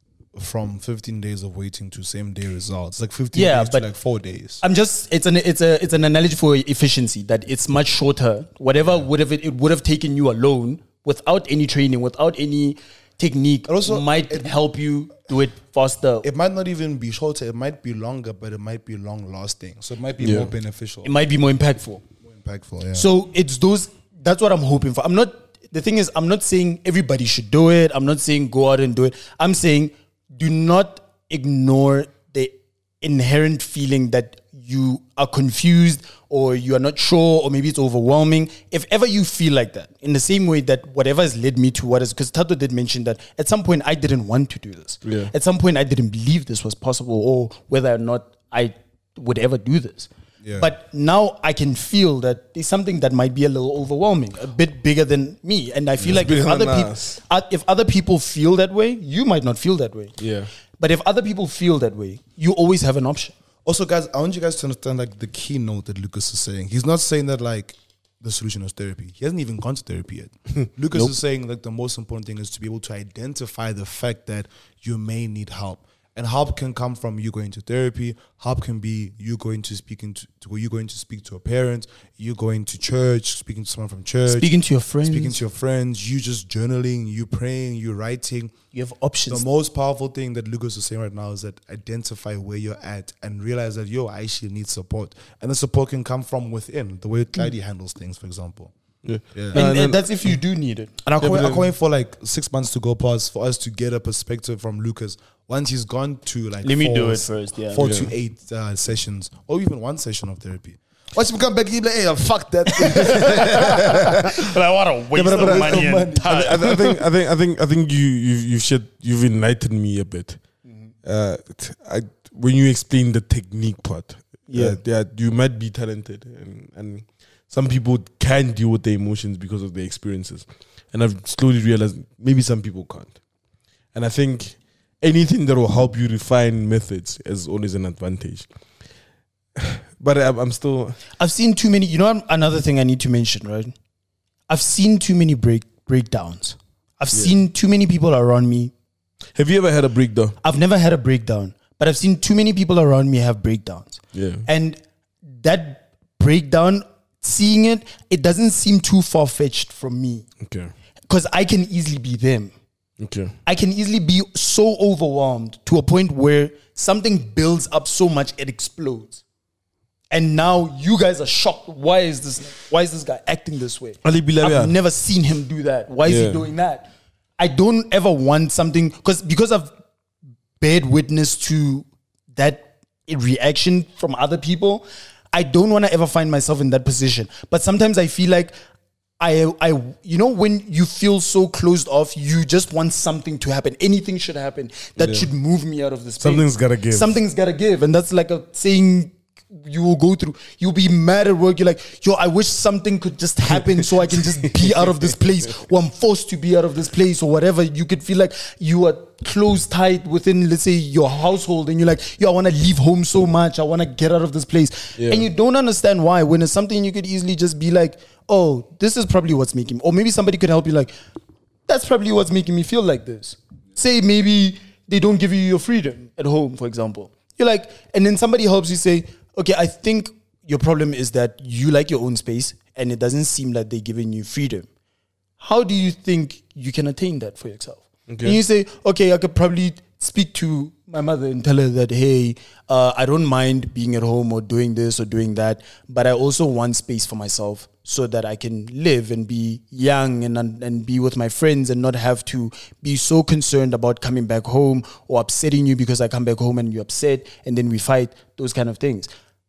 from fifteen days of waiting to same day results. Like fifteen Yeah, days but to like four days. I'm just, it's an, it's a, it's an analogy for efficiency that it's much shorter. Whatever would have, it, it would have taken you alone without any training, without any technique, And also, might it- help you do it faster. It might not even be shorter. It might be longer, but it might be long lasting. So it might be Yeah. more beneficial, It might be more impactful. more impactful. Yeah. So it's those, that's what I'm hoping for. I'm not, the thing is, I'm not saying everybody should do it. I'm not saying go out and do it. I'm saying do not ignore the inherent feeling that you are confused or you are not sure or maybe it's overwhelming. If ever you feel like that, in the same way that whatever has led me to what is, because Tato did mention that at some point I didn't want to do this. Yeah. At some point I didn't believe this was possible or whether or not I would ever do this. Yeah. But now I can feel that there's something that might be a little overwhelming, a bit bigger than me. And I feel like if bigger other than people, us. uh, if other people feel that way, you might not feel that way. Yeah. But if other people feel that way, you always have an option. Also, guys, I want you guys to understand like the keynote that Lucas is saying. He's not saying that like the solution is therapy. He hasn't even gone to therapy yet. Lucas Nope. is saying like the most important thing is to be able to identify the fact that you may need help. And help can come from you going to therapy. Help can be you going to speaking to, to you going to speak to a parent, you going to church, speaking to someone from church, Speaking to your friends, speaking to your friends, you just journaling, you praying, you writing. you have options. The most powerful thing that Lucas is saying right now is that identify where you're at and realize that, yo, I actually need support. And the support can come from within, the way Clyde handles things, for example. Yeah. Yeah. and, and and then- that's if you do need it. And I can't, but I then- can't wait for like six months to go past for us to get a perspective from Lucas. Once he's gone to like Let me four, do it first, yeah. four Yeah. to eight uh, sessions or even one session of therapy. Once you come back, he'll be like, hey, fuck that thing. But I want to waste but- of but- money money. and time. I, I think I think I think I think you you you've shed, you've enlightened me a bit. Uh, t- I, when you explain the technique part, Yeah. uh, yeah, you might be talented, and, and some people can deal with their emotions because of their experiences, and I've slowly realized maybe some people can't. And I think anything that will help you refine methods is always an advantage. But I'm, I'm still I've seen too many. You know, another thing I need to mention, right? I've seen too many break breakdowns. I've seen too many people around me. Have you ever had a breakdown? I've never had a breakdown, but I've seen too many people around me have breakdowns. Yeah. And that breakdown, seeing it, it doesn't seem too far fetched from me Okay. because I can easily be them. Okay. I can easily be so overwhelmed to a point where something builds up so much it explodes. And now you guys are shocked. Why is this? Why is this guy acting this way? Ali Bilal. I've never seen him do that. Why is Yeah. he doing that? I don't ever want something because because I've bared witness to that reaction from other people. I don't want to ever find myself in that position. But sometimes I feel like I, I, you know, when you feel so closed off, you just want something to happen. Anything should happen that Yeah. should move me out of this. Something's gotta give. Something's gotta give, and that's like a saying you will go through. You'll be mad at work. You're like, yo, I wish something could just happen so I can just be out of this place, or I'm forced to be out of this place, or whatever. You could feel like you are closed tight within, let's say, your household, and you're like, yo, I want to leave home so much. I want to get out of this place, Yeah. and you don't understand why. When it's something you could easily just be like, oh, this is probably what's making me, or maybe somebody could help you. Like, that's probably what's making me feel like this. Say maybe they don't give you your freedom at home, for example. You're like, and then somebody helps you say, okay, I think your problem is that you like your own space and it doesn't seem like they're giving you freedom. how do you think you can attain that for yourself? Okay. And you say, okay, I could probably speak to my mother and tell her that, hey, uh, I don't mind being at home or doing this or doing that, but I also want space for myself so that I can live and be young and and be with my friends and not have to be so concerned about coming back home or upsetting you because I come back home and you're upset and then we fight, those kind of things.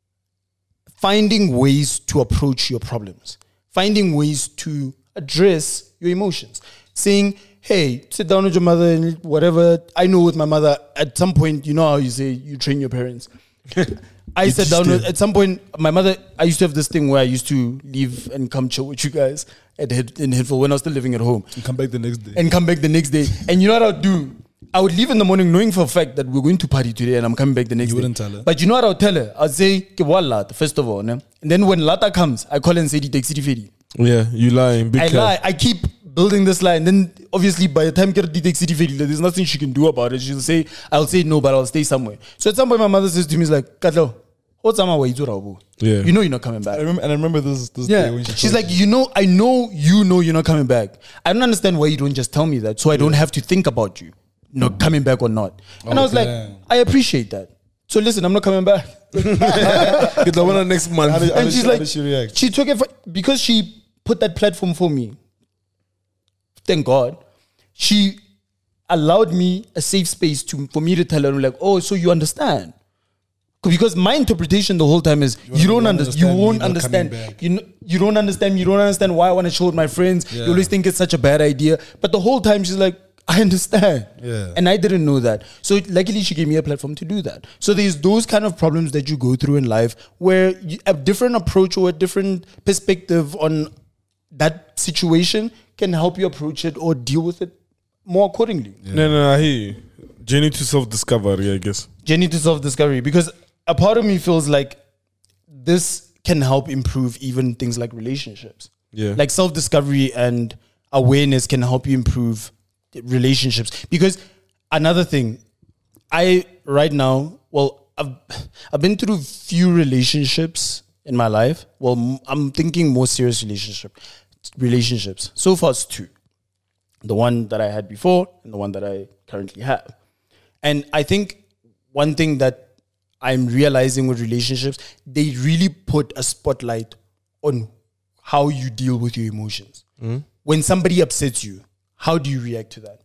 Finding ways to approach your problems, finding ways to address your emotions, saying, hey, sit down with your mother and whatever. I know with my mother, at some point, you know how you say you train your parents. I sat down with, at some point, my mother, I used to have this thing where I used to leave and come chill with you guys at Head, in Headville when I was still living at home. And come back the next day. And come back the next day. And you know what I would do? I would leave in the morning knowing for a fact that we're going to party today and I'm coming back the next You day. wouldn't tell her. But you know what I would tell her? I'd say, "Ke wa lata," first of all. Ne? And then when Lata comes, I call and say, "Di taxi di fedi." Yeah, you lying. Big I cap. lie. I keep building this lie. And then obviously by the time Kira takes city fedi, there's nothing she can do about it. She'll say, I'll say no, but I'll stay somewhere. So at some point my mother says to me, is like, Katlo, what's ama wa iturabu? Yeah. You know you're not coming back. I remember, and I remember this, this day Yeah. when she She's told like, you know, I know you know you're not coming back. I don't understand why you don't just tell me that so I don't have to think about you not coming back or not. And I was like, damn. I appreciate that. So listen, I'm not coming back. Get the one next month. How did- how And did she's she- how like, did she react? she took it for, because she put that platform for me. Thank God. She allowed me a safe space to for me to tell her, like, oh, so you understand. Because my interpretation the whole time is you, you don't won't understand. You understand me won't not understand. coming back. You know, you don't understand. You don't understand why I want to chill with my friends. Yeah. You always think it's such a bad idea. But the whole time she's like, I understand. Yeah. And I didn't know that. So luckily she gave me a platform to do that. So there's those kind of problems that you go through in life where you, a different approach or a different perspective on that situation can help you approach it or deal with it more accordingly. No, no, I hear you. Journey to self-discovery, I guess. Journey to self-discovery, because a part of me feels like this can help improve even things like relationships. Yeah. Like self-discovery and awareness can help you improve relationships. Because another thing, I right now, well, I've I've been through few relationships in my life. Well, m- I'm thinking more serious relationship relationships. So far, it's two. The one that I had before and the one that I currently have. And I think one thing that I'm realizing with relationships, they really put a spotlight on how you deal with your emotions. When somebody upsets you, how do you react to that?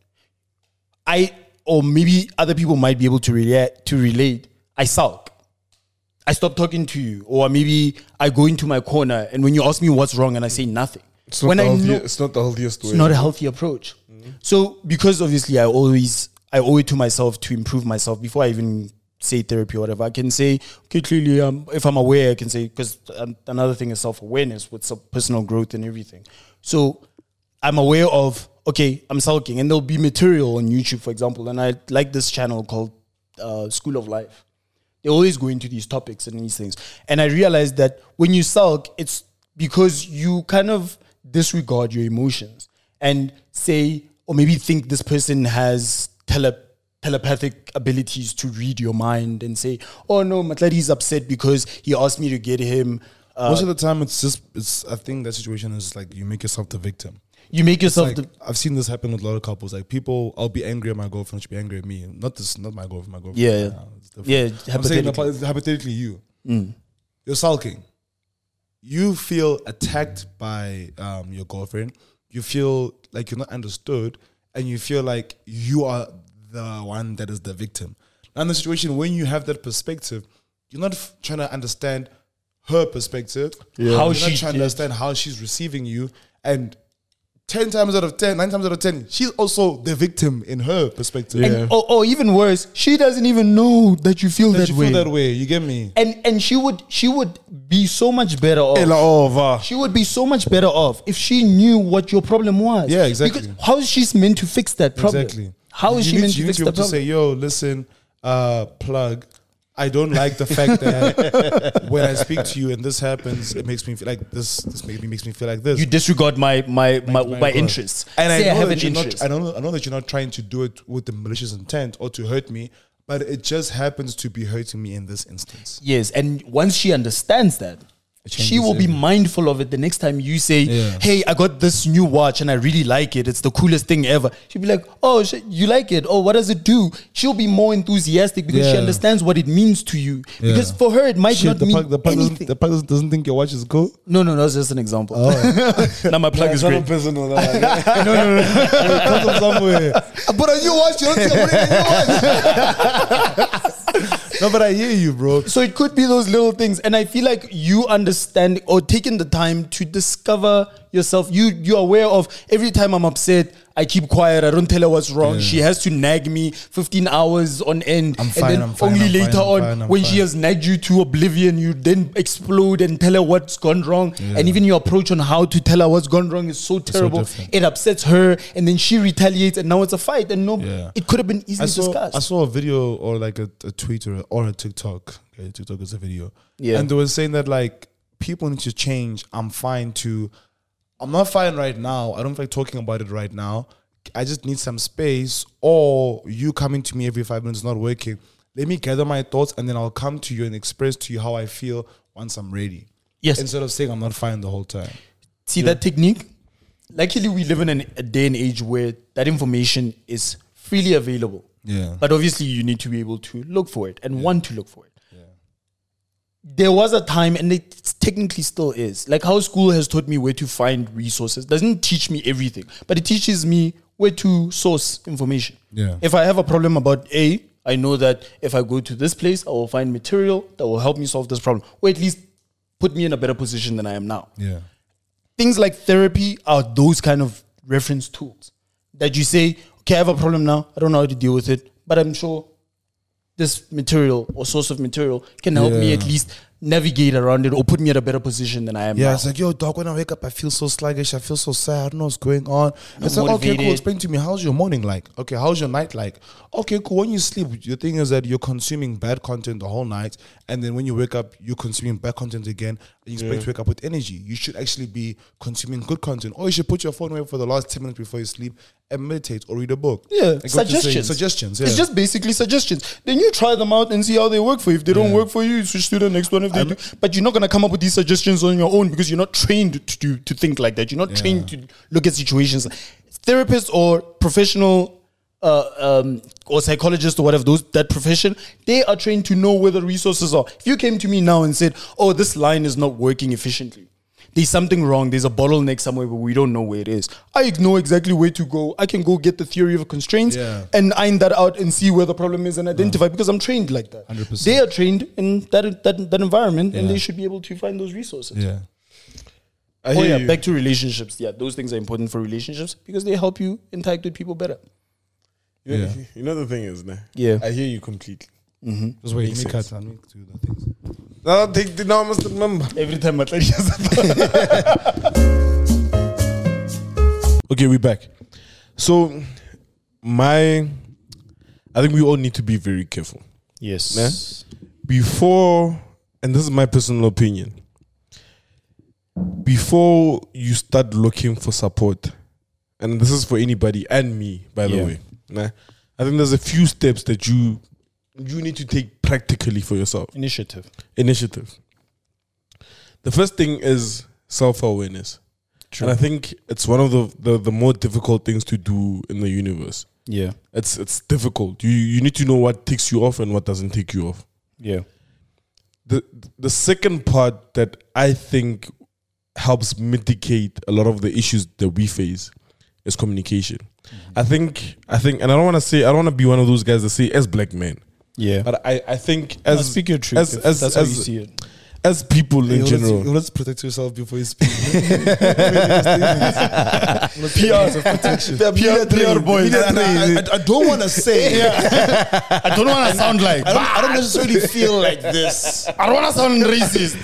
I, or maybe other people might be able to react, to relate. I sulk. I stop talking to you. Or maybe I go into my corner and when you ask me what's wrong and I say nothing. It's not, when the I healthy, know, it's not the healthiest way. it's not a healthy approach. So because obviously I always I owe it to myself to improve myself before I even say therapy or whatever. I can say, okay, clearly, um, if I'm aware, I can say, because um, another thing is self-awareness with some personal growth and everything. So I'm aware of, okay, I'm sulking, and there'll be material on YouTube, for example, and I like this channel called uh, School of Life. They always go into these topics and these things. And I realized that when you sulk, it's because you kind of disregard your emotions and say, or maybe think this person has tele- telepathic abilities to read your mind and say, oh no, Matladi's upset because he asked me to get him. Uh, Most of the time, it's just, it's. I think that situation is like you make yourself the victim. you make yourself Like, the, I've seen this happen with a lot of couples. Like people, I'll be angry at my girlfriend, she'll be angry at me. Not this, not my girlfriend, my girlfriend. Yeah, yeah. Nah, it's different. yeah, I'm saying hypothetically. hypothetically, hypothetically you. Mm. You're sulking. You feel attacked by um, your girlfriend. You feel like you're not understood, and you feel like you are the one that is the victim. Now, in the situation, when you have that perspective, you're not f- trying to understand her perspective. Yeah. How You're she not trying to did. understand how she's receiving you, and ten times out of ten, nine times out of ten, she's also the victim in her perspective. Yeah. And, or, or even worse, she doesn't even know that you feel That that, you way. feel that way. You get me? And and she would she would be so much better off. Ela over. She would be so much better off if she knew what your problem was. Yeah, exactly. Because how is she meant to fix that problem? Exactly. How is you she need, meant you to need fix to be that able to problem? say, yo, listen, uh, plug. I don't like the fact that when I speak to you and this happens, it makes me feel like this. This maybe makes me feel like this. You disregard my my my, my my God. interests. and I Say know I have that an you're interest. not. I know. I know that you're not trying to do it with the malicious intent or to hurt me, but it just happens to be hurting me in this instance. Yes, and once she understands that, she will be mindful of it the next time you say, Yeah. hey, I got this new watch and I really like it. It's the coolest thing ever. She'll be like, oh, sh- you like it? Oh, what does it do? She'll be more enthusiastic because she Yeah. understands what it means to you. Yeah. Because for her, it might Shit, not the mean pug, the pug, anything. doesn't, the pug doesn't, doesn't think your watch is cool. No, no, no, that's just an example. Oh. Now my plug is great. personal. no, no, no. It comes from somewhere. But a new watch, you don't see a new watch. No, but I hear you, bro. So it could be those little things, and I feel like you understand or taking the time to discover yourself. You you're aware of every time I'm upset, I keep quiet. I don't tell her what's wrong. Yeah. She has to nag me fifteen hours on end, I'm fine, and then I'm fine, only I'm later fine, I'm on, fine, I'm when she fine. has nagged you to oblivion, you then explode and tell her what's gone wrong. Yeah. And even your approach on how to tell her what's gone wrong is so terrible. different. It upsets her, and then she retaliates, and now it's a fight. And no, Yeah. it could have been I easily saw, discussed. I saw a video or like a, a tweet or, or a TikTok. Okay, TikTok is a video. Yeah. And they were saying that like people need to change. I'm fine to, I'm not fine right now. I don't feel like talking about it right now. I just need some space, or you coming to me every five minutes is not working. Let me gather my thoughts and then I'll come to you and express to you how I feel once I'm ready. Yes. Instead of saying I'm not fine the whole time. See that technique? Luckily, we live in an, a day and age where that information is freely available. Yeah. But obviously, you need to be able to look for it and want to look for it. There was a time, and it technically still is, like how school has taught me where to find resources. Doesn't teach me everything, but it teaches me where to source information. Yeah. If I have a problem about A, I know that if I go to this place, I will find material that will help me solve this problem, or at least put me in a better position than I am now. Yeah. Things like therapy are those kind of reference tools that you say, okay, I have a problem now. I don't know how to deal with it, but I'm sure this material or source of material can help me Yeah. at least navigate around it or put me at a better position than I am Yeah, now. it's like, yo, dog, when I wake up, I feel so sluggish. I feel so sad. I don't know what's going on. It's like, okay, cool. motivated. Explain to me, how's your morning like? Okay, how's your night like? Okay, cool. When you sleep, the thing is that you're consuming bad content the whole night. And then when you wake up, you're consuming bad content again. And you expect to wake up with energy. You should actually be consuming good content. Or you should put your phone away for the last ten minutes before you sleep and meditate or read a book. Yeah, Like what you're saying, suggestions. Suggestions, yeah. It's just basically suggestions. Then you try them out and see how they work for you. If they don't work for you, you switch to the next one if they do. But you're not going to come up with these suggestions on your own because you're not trained to do, to think like that. You're not trained to look at situations. Therapists or professional uh, um, or psychologists or whatever, those that profession, they are trained to know where the resources are. If you came to me now and said, oh, this line is not working efficiently, there's something wrong, there's a bottleneck somewhere, but we don't know where it is, I know exactly where to go. I can go get the theory of constraints Yeah. and iron that out and see where the problem is and identify because I'm trained like that. one hundred percent. They are trained in that that, that environment and Yeah. they should be able to find those resources. Yeah. I Oh hear yeah, you. back to relationships. Yeah, those things are important for relationships because they help you interact with people better. You know, Yeah. you know the thing is, nah, Yeah. I hear you completely. Just wait, let Makes me cut. sense. Let me do the things. No, take the now I must remember. Every time I tell you Okay, we're back. So, my, I think we all need to be very careful. Yes. Nah? Before, and this is my personal opinion, before you start looking for support, and this is for anybody and me, by the Yeah. way, nah? I think there's a few steps that you you need to take practically for yourself. Initiative. Initiative. The first thing is self-awareness. And I think it's one of the, the, the more difficult things to do in the universe. Yeah. It's it's difficult. You you need to know what takes you off and what doesn't take you off. Yeah. The the second part that I think helps mitigate a lot of the issues that we face is communication. I think I think and I don't want to say I don't want to be one of those guys that say as black men. Yeah. But I, I think No, as speak your truth. as if as that's as, how you see it. as people in general. Let's protect yourself before you speak. P R protection. P R, P R boys. I, I, I don't want to say. I don't want to sound like. I don't, I don't necessarily feel like this. I don't want to sound racist.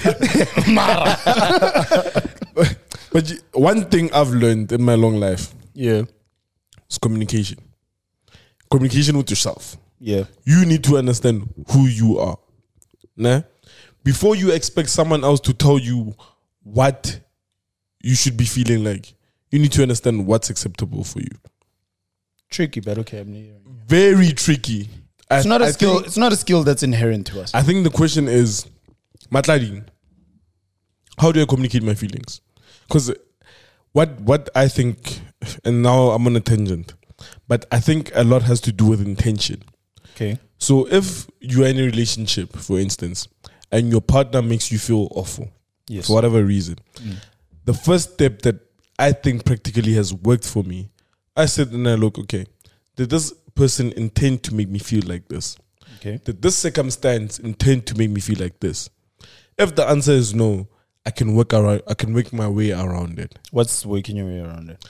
Mara. But you- one thing I've learned in my long life Yeah. is communication. Communication with yourself. Yeah. You need to understand who you are. Nah? Before you expect someone else to tell you what you should be feeling like, you need to understand what's acceptable for you. Tricky, but okay. I'm here. Very tricky. It's I- not a I skill. think- It's not a skill that's inherent to us. I think the question is, Matladi, how do I communicate my feelings? Because what what I think, and now I'm on a tangent, but I think a lot has to do with intention. Okay. So if you're in a relationship, for instance, and your partner makes you feel awful Yes. for whatever reason, the first step that I think practically has worked for me, I sit and I look, okay, did this person intend to make me feel like this? Okay. Did this circumstance intend to make me feel like this? If the answer is no, I can work around. I can work my way around it. What's working your way around it?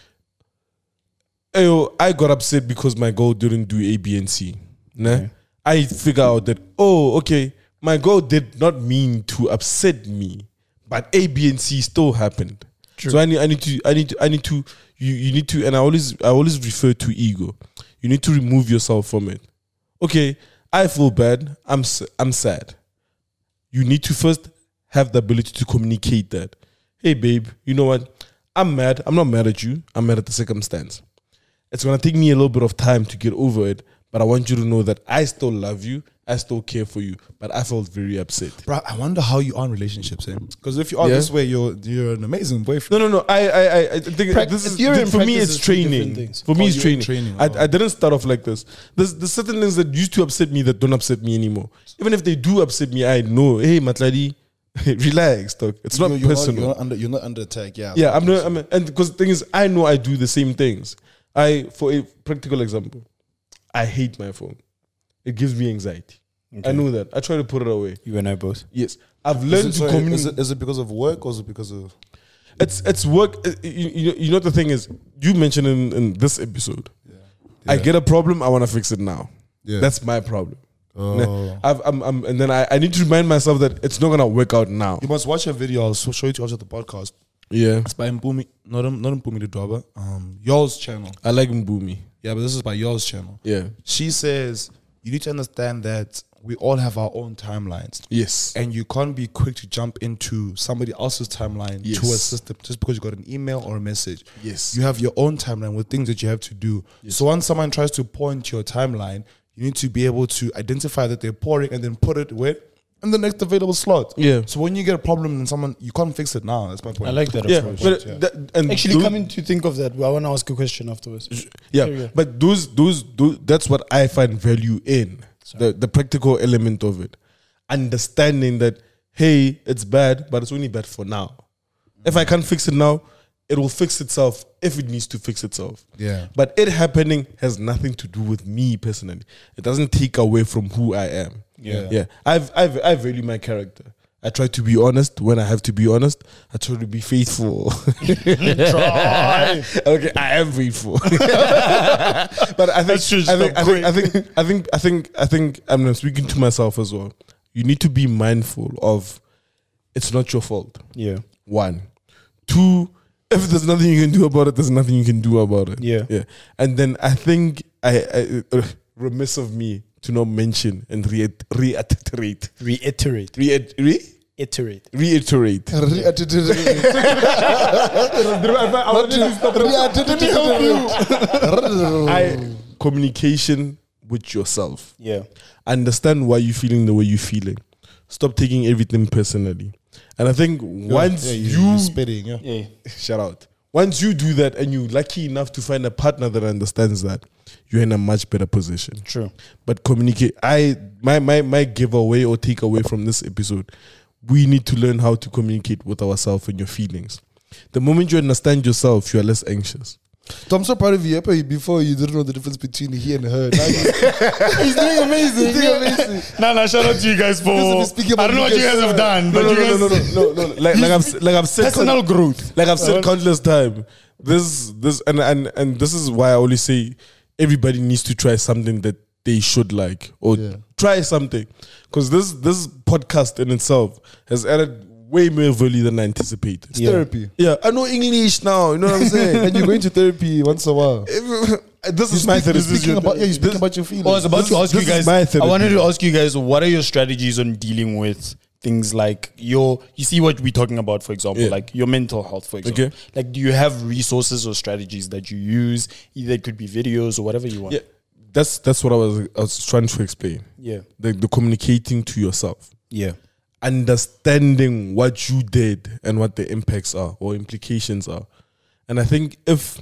Ayo, I got upset because my girl didn't do A, B, and C. Nah? Okay. I figure out that, oh, okay, my girl did not mean to upset me, but A, B, and C still happened. True. So I need, I need to, I need to, I need to. You, you need to, and I always, I always refer to ego. You need to remove yourself from it. Okay, I feel bad. I'm, s- I'm sad. You need to first have the ability to communicate that. Hey, babe, you know what? I'm mad. I'm not mad at you. I'm mad at the circumstance. It's going to take me a little bit of time to get over it, but I want you to know that I still love you. I still care for you, but I felt very upset. Bro, I wonder how you are in relationships, eh? Because if you are Yeah. this way, you're you're an amazing boyfriend. No, no, no. I, I, I- I think Prac- this is theory and for me. practice It's is two different training. things. For me, Oh, it's you're training. training, I, oh. I didn't start off like this. There's, there's certain things that used to upset me that don't upset me anymore. Even if they do upset me, I know. Hey, Matladi, relax, dog. It's not you're, you're personal. Not, you're, not under, you're not under attack, yeah. Yeah, I'm not. I'm, and because the thing is, I know I do the same things. I, for a practical example, I hate my phone. It gives me anxiety. I know that. I try to put it away. You and I both. Yes, I've Is learned it, to sorry, communicate. is, it, is it because of work or is it because of? It's it's work. uh, You, you, you know the thing is, you mentioned in, in this episode, I Yeah. get a problem. I want to fix it now. Yeah. That's my problem. Oh. I've, I'm, I'm, and then I, I need to remind myself that it's not gonna work out now. You must watch a video. I'll show you to watch the podcast. Yeah, It's by Mbumi, not not Mbumi the Dwaba. Um, yours channel. I like Mbumi. Yeah, but this is by yours channel. Yeah. She says you need to understand that we all have our own timelines. Yes. And you can't be quick to jump into somebody else's timeline Yes. to assist them just because you got an email or a message. Yes. You have your own timeline with things that you have to do. So once someone tries to point your timeline, you need to be able to identify that they're pouring and then put it where? In the next available slot. Yeah. So when you get a problem and someone, you can't fix it now. That's my point. I like that Yeah, approach. but yeah. that, and Actually, those- coming to think of that, I want to ask a question afterwards. yeah, Carry on. but those, those, those, that's what I find value in the the practical element of it, understanding that hey, it's bad, but it's only bad for now. If I can't fix it now, it will fix itself if it needs to fix itself. Yeah. But it happening has nothing to do with me personally. It doesn't take away from who I am. Yeah. Yeah. I've I've I value my character. I try to be honest when I have to be honest. I try to be faithful. Okay, I am faithful. But I think That's just I think, the I think I think I think I think I think I'm speaking to myself as well. You need to be mindful of it's not your fault. Yeah. One. Two, if there's nothing you can do about it, there's nothing you can do about it. Yeah. Yeah. And then I think I, I uh, remiss of me to not mention and reit- reiterate. Reiterate. Reit- re- Iterate. reiterate. I communication with yourself. Yeah. Understand why you're feeling the way you're feeling. Stop taking everything personally. And I think once Yeah, you, you're spitting, yeah. Yeah. shout out. Once you do that and you're lucky enough to find a partner that understands that, you're in a much better position. True. But communicate. I my my my giveaway or takeaway from this episode, we need to learn how to communicate with ourselves and your feelings. The moment you understand yourself, you are less anxious. So I'm so proud of you. Epa, before you didn't know the difference between he and her. Now you- he's doing amazing. He's doing amazing. Nah, nah, shout out to you guys for. Because of his speaking I don't know about what you you guys guys, have uh, done, No, but no, you no, guys. no, no, no, no. Like, like I've like I've said, Personal growth. like I've said countless times. This this and and and this is why I always say everybody needs to try something that they should like or Yeah. try something, because this this podcast in itself has added way more value than I anticipated. It's therapy. Yeah, I know English now. You know what I'm saying? And you're going to therapy once a while. This is You my speak- therapy. You're speaking about, yeah, you're speaking about your feelings. I was about This to is- ask you this is guys. my I therapy. wanted to ask you guys, what are your strategies on dealing with things like your? You see what we're talking about, for example, Yeah. like your mental health, for example. Okay. Like, do you have resources or strategies that you use? Either it could be videos or whatever you want. Yeah, that's that's what I was I was trying to explain. Yeah. The, the communicating to yourself. Yeah. understanding what you did and what the impacts are or implications are. And I think if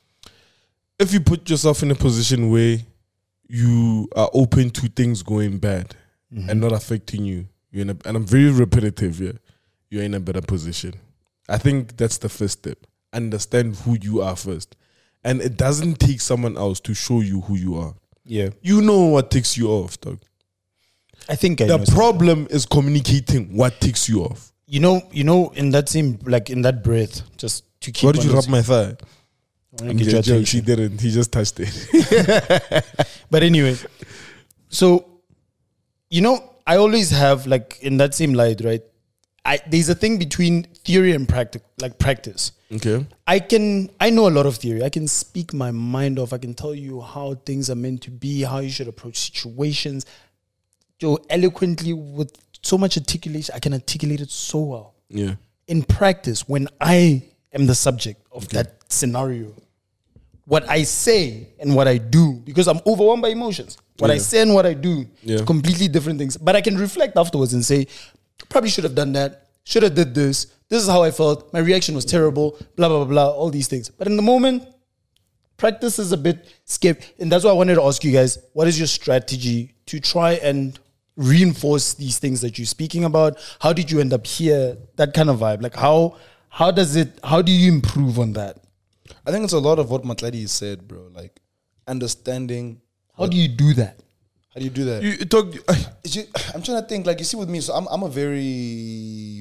if you put yourself in a position where you are open to things going bad mm-hmm. and not affecting you, you're in a, and I'm very repetitive, yeah, you're in a better position. I think that's the first step. Understand who you are first. And it doesn't take someone else to show you who you are. Yeah. You know what ticks you off, dog. I think I the know problem is communicating what ticks you off. You know, you know, in that same, like in that breath, just to keep. Why did on you rub this- my thigh? I I'm get your just joking. She attention. didn't. He just touched it. But anyway, so, you know, I always have, like, in that same light, right? I, there's a thing between theory and practice, like practice. Okay. I can, I know a lot of theory. I can speak my mind off. I can tell you how things are meant to be, how you should approach situations. So eloquently, with so much articulation, I can articulate it so well. Yeah. In practice, when I am the subject of Okay. that scenario, what I say and what I do, because I'm overwhelmed by emotions, what I Yeah. say and what I do, Yeah. completely different things. But I can reflect afterwards and say, probably should have done that, should have did this, this is how I felt, my reaction was terrible, blah, blah, blah, blah, all these things. But in the moment, practice is a bit scary. And that's why I wanted to ask you guys, what is your strategy to try and reinforce these things that you're speaking about? How did you end up here? That kind of vibe. Like how how does it, how do you improve on that? I think it's a lot of what Matladi said, bro. Like understanding. How do you do that? How do you do that? You talk. It's ju- I'm trying to think. Like you see with me, so I'm I'm a very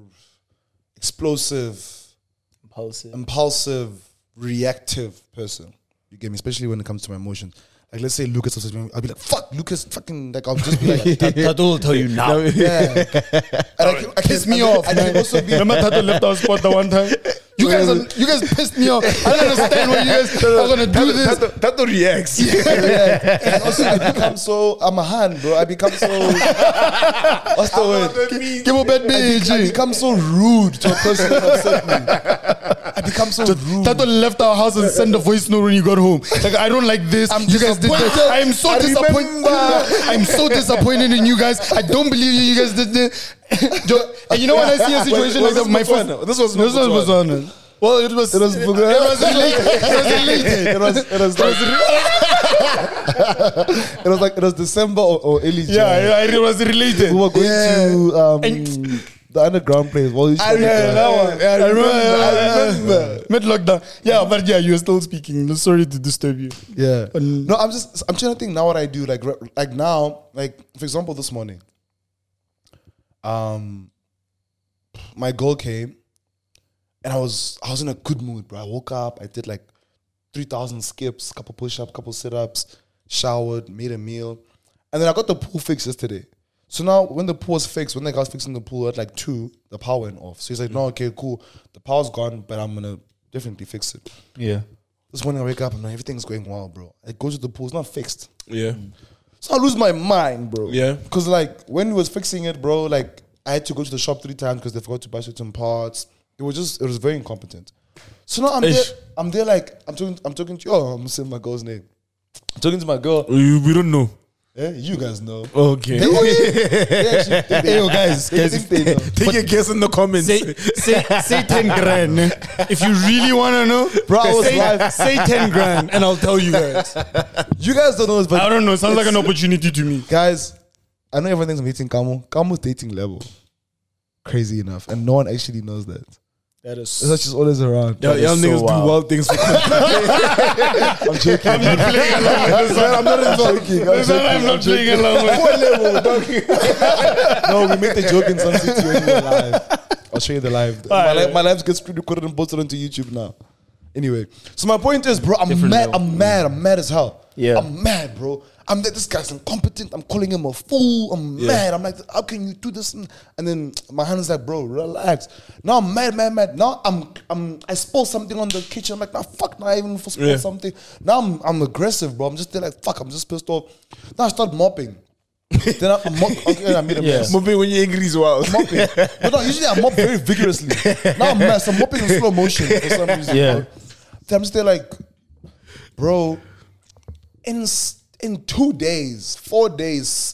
explosive, Impulsive. impulsive, reactive person. You get me, especially when it comes to my emotions. Like let's say Lucas was me, I'll be like, "Fuck, Lucas, fucking!" Like I'll just be like, Tato will tell you now. "Yeah." And I can, I Piss can- me I off, can- I can man. also be. Remember Tato left our spot the one time? You guys are, you guys pissed me off. I don't understand why you guys are gonna do this. That that reacts. Yeah. And also, I become so. I'm a hand, bro. I become so. What's the word? Give a bad I, be- I bitch. become so rude to a person who upset me. I become so rude. Tato left our house and sent a voice note when you got home. Like, I don't like this. I'm you guys did disappointed. this. I am so I disappointed. remember. I'm so disappointed in you guys. I don't believe you. You guys did this. Jo- and you know when I see a situation Was- like was that, my this first. Botswana? This was this not was Botswana. Well, it was. It was It was related. It was related. It was. It was. Like, it was like it was December or, or early January. Yeah, yeah, it was related. We were going Yeah. to um, And- the underground place. Well, I remember that one. Yeah, I remember. I remember. Mid lockdown. Yeah, but yeah, you were still speaking. Sorry to disturb you. Yeah. Um, No, I'm just. I'm trying to think now what I do. Like, re- like now, like for example, this morning. Um, my goal came, and I was I was in a good mood, bro. I woke up. I did like three thousand skips, couple push-ups, couple sit-ups, showered, made a meal, and then I got the pool fixed yesterday. So now, when the pool was fixed, when the guy was fixing the pool at like two, the power went off. So he's like, "No, okay, cool. The power's gone, but I'm gonna definitely fix it." Yeah. This morning I wake up and like, everything's going well, bro. I go to the pool, it's not fixed. Yeah. So I lose my mind, bro. Yeah. Because like when we was fixing it, bro, like I had to go to the shop three times because they forgot to buy certain parts. It was just, it was very incompetent. So now I'm Ish. there, I'm there like, I'm talking, I'm talking to you. Oh, I'm saying my girl's name. I'm talking to my girl. We, we don't know. Eh, you guys know. Okay. They actually think they- Hey, yo, guys, they guys, think they know. Take a guess in the comments. Say, say, say ten grand. If you really want to know, Bro, I was say, live. say ten grand and I'll tell you guys. You guys don't know this, but I don't know. Sounds like an opportunity to me. guys, I know everyone thinks I'm hating Kamo. Kamo's dating level. Crazy enough. And no one actually knows that. That is. That's just always around. Y'all, y'all is so niggas do wild. wild things for I'm joking. I'm not playing along with this one. I'm not joking. I'm This one I'm joking. not playing along with. No, we make the joke in some city when we're live. I'll show you the live. My, Alright. li- my lives gets recorded and posted onto YouTube now. Anyway, so my point is, bro, I'm Different mad. level. I'm mad. I'm mad as hell. Yeah. I'm mad, bro. I'm that this guy's incompetent. I'm calling him a fool. I'm Yeah. mad. I'm like, how can you do this? And and then my hand is like, bro, relax. Now I'm mad, mad, mad. Now I'm, I'm, I spilled something on the kitchen. I'm like, nah, fuck, nah, I even for spilled Yeah. something. Now I'm, I'm aggressive, bro. I'm just there like, fuck. I'm just pissed off. Now I start mopping. then I, I'm mop, okay, I made a Yeah. mess. Moving when you're angry is wild. Mopping. But no, usually I mop very vigorously. Now I'm mess. I'm mopping in slow motion for some reason. Yeah. Bro. Then I'm just there like, bro, in s- in two days, four days,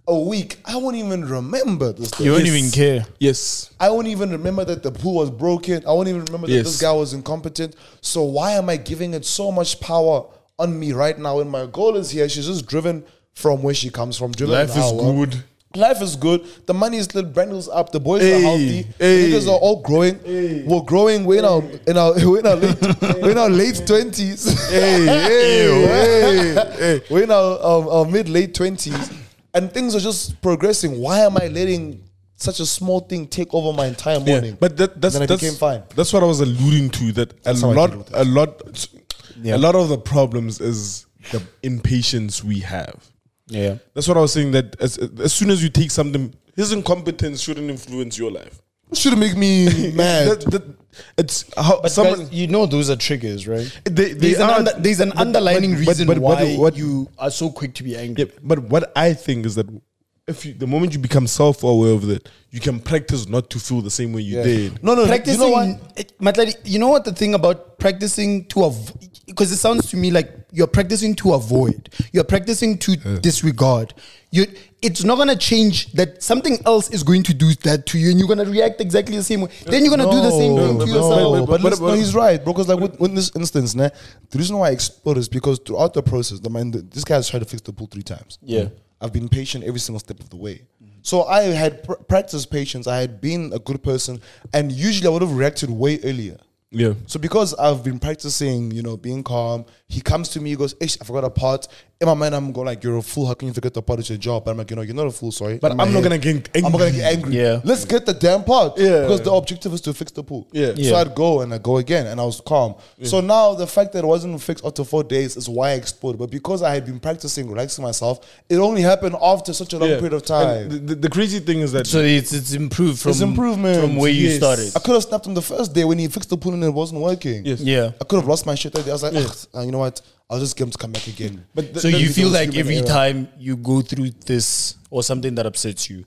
a week, I won't even remember this thing. You won't Yes. even care. Yes. I won't even remember that the pool was broken. I won't even remember that Yes. this guy was incompetent. So why am I giving it so much power on me right now? And my goal is here. She's just driven from where she comes from. Driven Life an is hour. good. Life is good. The money is little. Brandon's up. The boys Hey, are healthy. hey. The niggas are all growing. We're growing. We're in our in our we're in our late we're in our late twenties. Hey, hey, hey, hey. We're in our, our, our mid late twenties, and things are just progressing. Why am I letting such a small thing take over my entire Yeah, morning? but that, that's Then I that's, became fine. That's what I was alluding to. That a That's how I lot, deal with it. a lot, a lot of the problems is the impatience we have. Yeah. That's what I was saying. That as as soon as you take something, his incompetence shouldn't influence your life. Should make me mad. That, that, it's how But someone. guys, you know those are triggers, right? They, they There's an, are- under, there's an but- underlining but- but- reason but what- why what- you are so quick to be angry. Yeah, but what I think is that if you, the moment you become self-aware of that, you can practice not to feel the same way you did. No, no, Practicing, You know what? it- Matladi, you know what the thing about practicing to avoid, because it sounds to me like you're practicing to avoid, you're practicing to disregard. You, it's not gonna change that something else is going to do that to you, and you're gonna react exactly the same way. Then you're gonna do the same thing to no, yourself. But, But- but- listen, no, but- he's right, bro. Because like with, with this instance, nah, the reason why I explode is because throughout the process, the man, this guy's tried to fix the pool three times. Yeah. I've been patient every single step of the way. So I had pr- practiced patience. I had been a good person, and usually I would have reacted way earlier. Yeah. So because I've been practicing, you know, being calm, he comes to me, he goes, Ish, I forgot a part. In my mind, I'm going like, you're a fool. How can you forget the part? It's your job. But I'm like, you know, you're not a fool, sorry. But In my I'm not head, gonna get angry. I'm not gonna get angry. Yeah. Let's get the damn part. Yeah. Because the objective is to fix the pool. Yeah. So Yeah. I'd go and I'd go again and I was calm. So now the fact that it wasn't fixed after four days is why I exploded. But because I had been practicing, relaxing myself, it only happened after such a long Yeah. period of And time. The, the, the crazy thing is that So it's it's improved from It's improvement. from where you Yes. started. I could have snapped him the first day when he fixed the pool and it wasn't working. Yes. Yeah. I could have lost my shit that day. I was like, "Ugh, uh, you know what? I'll just get him to come back again. But th- So th- you it's feel a like human every error. time you go through this or something that upsets you,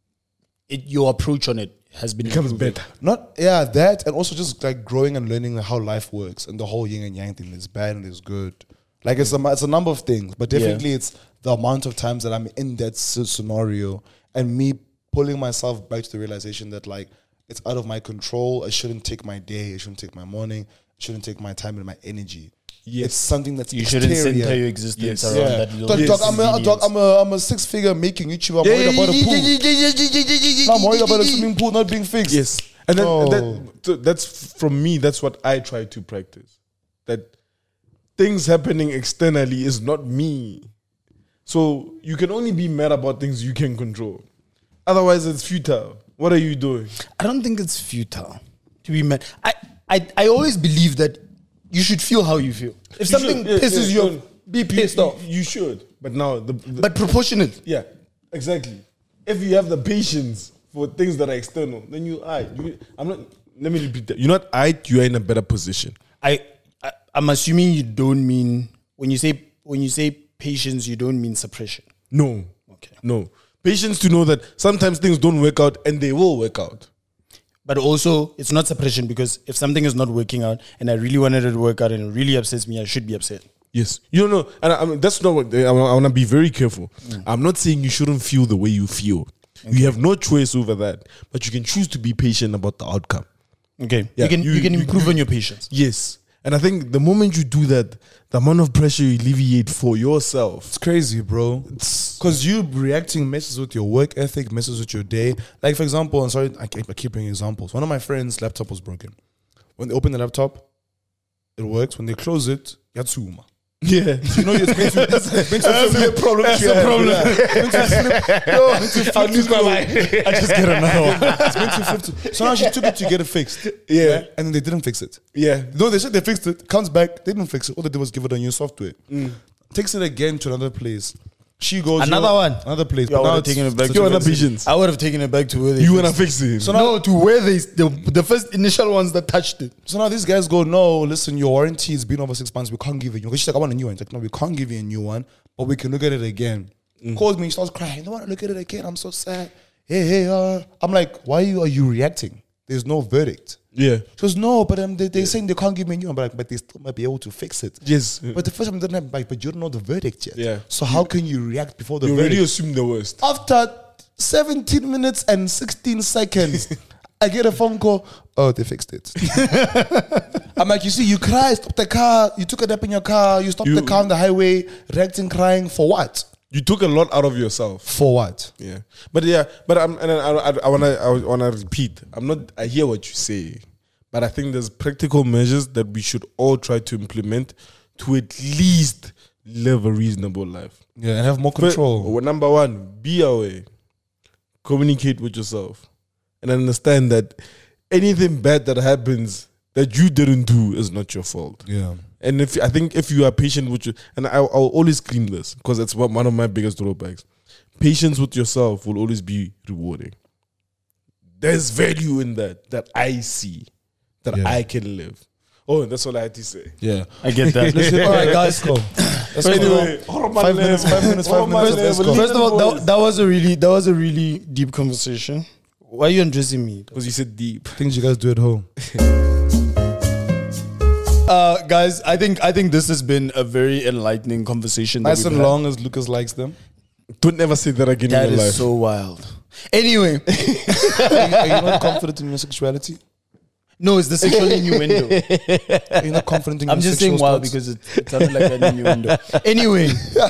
it your approach on it has been becomes improving. better. Not, yeah, that, and also just like growing and learning how life works and the whole yin and yang thing. There's bad and there's good. Like it's a, it's a number of things, but definitely it's the amount of times that I'm in that s- scenario and me pulling myself back to the realization that like it's out of my control. I shouldn't take my day. I shouldn't take my morning. I shouldn't take my time and my energy. Yes. It's something that's You shouldn't exterior. center your existence Yes. around Yeah. that little Dog, Yes. dog, I'm, a, dog, I'm, a, I'm a six figure making YouTube. I'm worried about a pool. No, I'm worried about a swimming pool not being fixed. Yes. And then, No. that, so that's from me, that's what I try to practice. That things happening externally is not me. So you can only be mad about things you can control. Otherwise, it's futile. What are you doing? I don't think it's futile to be mad. I, I, I always believe that you should feel how you feel. If You something should, yeah, pisses yeah, you no, off, be you- pissed you, off. You should. But now, the, the But proportionate. yeah, exactly. If you have the patience for things that are external, then you are. You, I'm not. Let me repeat that. You're not I. You are in a better position. I, I I'm assuming you don't mean when you say when you say patience, you don't mean suppression. No. Okay. No. Patience to know that sometimes things don't work out and they will work out. But also, it's not suppression because if something is not working out and I really wanted it to work out and it really upsets me, I should be upset. Yes. You don't know. And I, I mean, that's not what I, I want to be very careful. I'm not saying you shouldn't feel the way you feel. You have no choice over that. But you can choose to be patient about the outcome. Okay, Yeah, you can you, you- can you- improve you- on your patience. Yes. And I think the moment you do that, the amount of pressure you alleviate for yourself. It's crazy, bro. Because you reacting messes with your work ethic, messes with your day. Like, for example, I'm sorry, I keep, I keep bringing examples. One of my friends' laptop was broken. When they open the laptop, it works. When they close it, yatsuma. Yeah. You know, it's meant to, it's meant to flip. problem. That's the problem. I'll lose my mind. I just get another one. It's meant to flip to. So now she took it to get it fixed. Yeah. And then they didn't fix it. Yeah. No, they said they fixed it. Comes back, they didn't fix it. All they did was give it a new software. Takes it again to another place. She goes Another you know, one? another place. Yeah, I but now would've it's taken it back such to a You want fancy- patience. I would have taken it back to where they You fixed want to it. fix it. So no, to where they the, the first initial ones that touched it. So now these guys go, no, listen, your warranty has been over six months. We can't give it. She's like, I want a new one. It's like, no, we can't give you a new one, but we can look at it again. Calls me, she starts crying. I don't want to look at it again. I'm so sad. Hey, hey, uh. I'm like, why are you, are you reacting? There's no verdict. Yeah. She goes, no, but um, they, they're saying they can't give me a new one. But, like, but they still might be able to fix it. Yes. But the first time they didn't have, like, but you don't know the verdict yet. Yeah. So how can you react before the You verdict? already assume the worst. After seventeen minutes and sixteen seconds, I get a phone call. Oh, they fixed it. I'm like, you see, you cried, stopped the car, you took a nap in your car, you stopped You- the car on the highway, reacting, crying. For what? You took a lot out of yourself. For what? Yeah, but yeah, but I'm and I, I, I wanna I wanna repeat. I'm not. I hear what you say, but I think there's practical measures that we should all try to implement to at least live a reasonable life. Yeah, and have more But, control. well, number one, be aware, communicate with yourself, and understand that anything bad that happens that you didn't do is not your fault. Yeah. And if I think if you are patient with you, and I, I'll always scream this because it's one one of my biggest drawbacks. Patience with yourself will always be rewarding. There's value in that that I see, that Yeah. I can live. Oh, that's all I had to say. Yeah. I get that. All right, guys, go. Let's Anyway, go. Five minutes, five minutes, five minutes. Let's go. First of all, that, that was a really that was a really deep conversation. Why are you undressing me? Because you said deep. Things you guys do at home. Uh, guys, I think I think this has been a very enlightening conversation. that Nice we've and had. long as Lucas likes them. Don't ever say that again That in your is life. so wild. Anyway, Are you, are you not confident in your sexuality? no, it's the sexual innuendo. Are you not confident in I'm your just sexual saying wild thoughts? because it, it sounded like an innuendo. Anyway,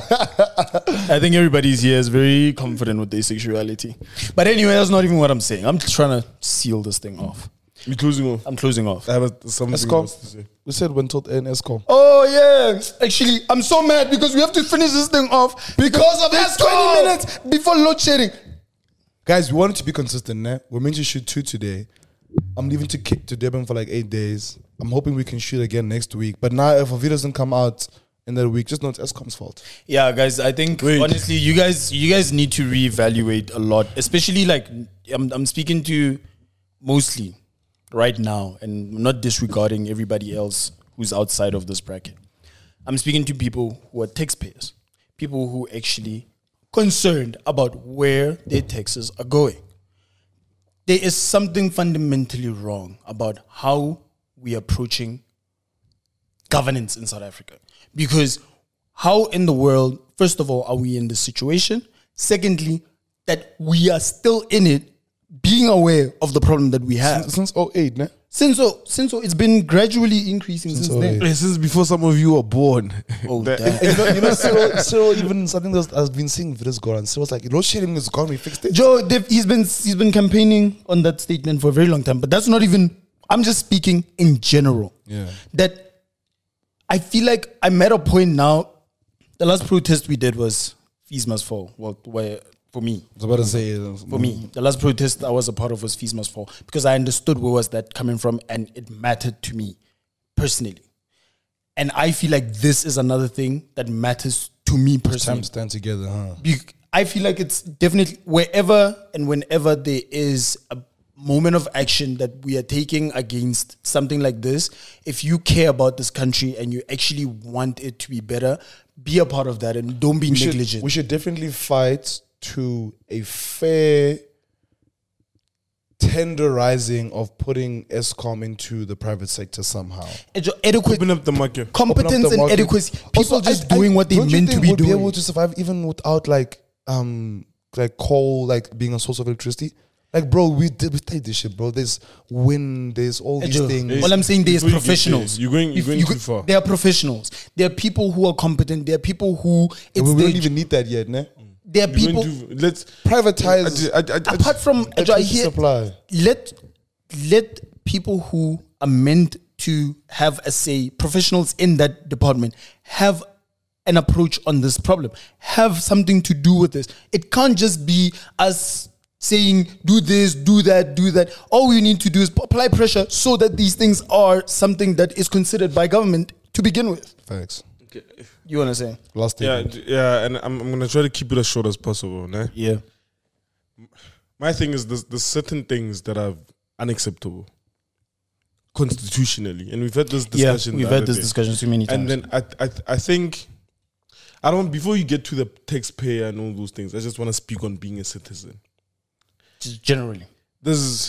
I think everybody's here is very confident with their sexuality. But anyway, that's not even what I'm saying. I'm trying to seal this thing off. You're closing off. I'm closing off. I have a, something Let's go. else to say. We said when told N ESCOM. Oh yeah, actually, I'm so mad because we have to finish this thing off because of Let's this twenty go. minutes before load shedding. Guys, we wanted to be consistent, né? We're meant to shoot two today. I'm leaving to Cape to Durban for like eight days. I'm hoping we can shoot again next week. But now, if a video doesn't come out in that week, just know it's ESCOM's fault. Yeah, guys, I think Wait. honestly, you guys, you guys need to reevaluate a lot, especially like I'm, I'm speaking to mostly right now, and not disregarding everybody else who's outside of this bracket. I'm speaking to people who are taxpayers, people who actually concerned about where their taxes are going. There is something fundamentally wrong about how we are approaching governance in South Africa. Because how in the world, first of all, are we in this situation? Secondly, that we are still in it, being aware of the problem that we have. Since oh eight, né? Since so, since so, it's been gradually increasing since, Since then. oh eight. Since before some of you were born. Oh, That- damn. you know, you know Cyril, Cyril even something that I've been seeing videos go on. Cyril's like, load shedding is gone, we fixed it. Joe, they've- he's been he's been campaigning on that statement for a very long time, but that's not even. I'm just speaking in general. Yeah. That I feel like I'm at a point now. The last protest we did was fees must fall. Well, where for me, I was about to say, uh, for me, the last protest I was a part of was fees must fall because I understood where was that coming from and it mattered to me personally. And I feel like this is another thing that matters to me time personally. to stand together, huh? Be- I feel like it's definitely wherever and whenever there is a moment of action that we are taking against something like this, if you care about this country and you actually want it to be better, be a part of that and don't be We should, negligent. we should definitely fight to a fair tenderizing of putting ESCOM into the private sector somehow. Edu- adequate Open up the market. competence Open up the and market. adequacy. People Also, just I- I- doing what they don't you meant to think be we'll doing. be able to survive even without like um like coal like being a source of electricity. Like, bro, we did we studied this shit, bro. There's wind, there's all these Edu, things. all I'm saying, there's Before you get professionals. there, you're going- you're If going you too go- far. There are professionals. There are people who are competent. There are people who it's we, we their don't even need that yet, ne? there are You're people. going to, let's Privatize I, I, I, I, Apart from I electricity hear, supply. let let people who are meant to have a say, professionals in that department, have an approach on this problem, have something to do with this. It can't just be us saying do this, do that, do that. All we need to do is apply pressure so that these things are something that is considered by government to begin with. Thanks. You want to say? Last yeah, thing. d- yeah, and I'm, I'm gonna try to keep it as short as possible. Né? Yeah. My thing is there's, there's certain things that are unacceptable constitutionally, and we've had this Yeah, discussion. we've the had other this day. discussion too many times. And then I, I, I think I don't. Before you get to the taxpayer and all those things, I just want to speak on being a citizen. Just generally. There's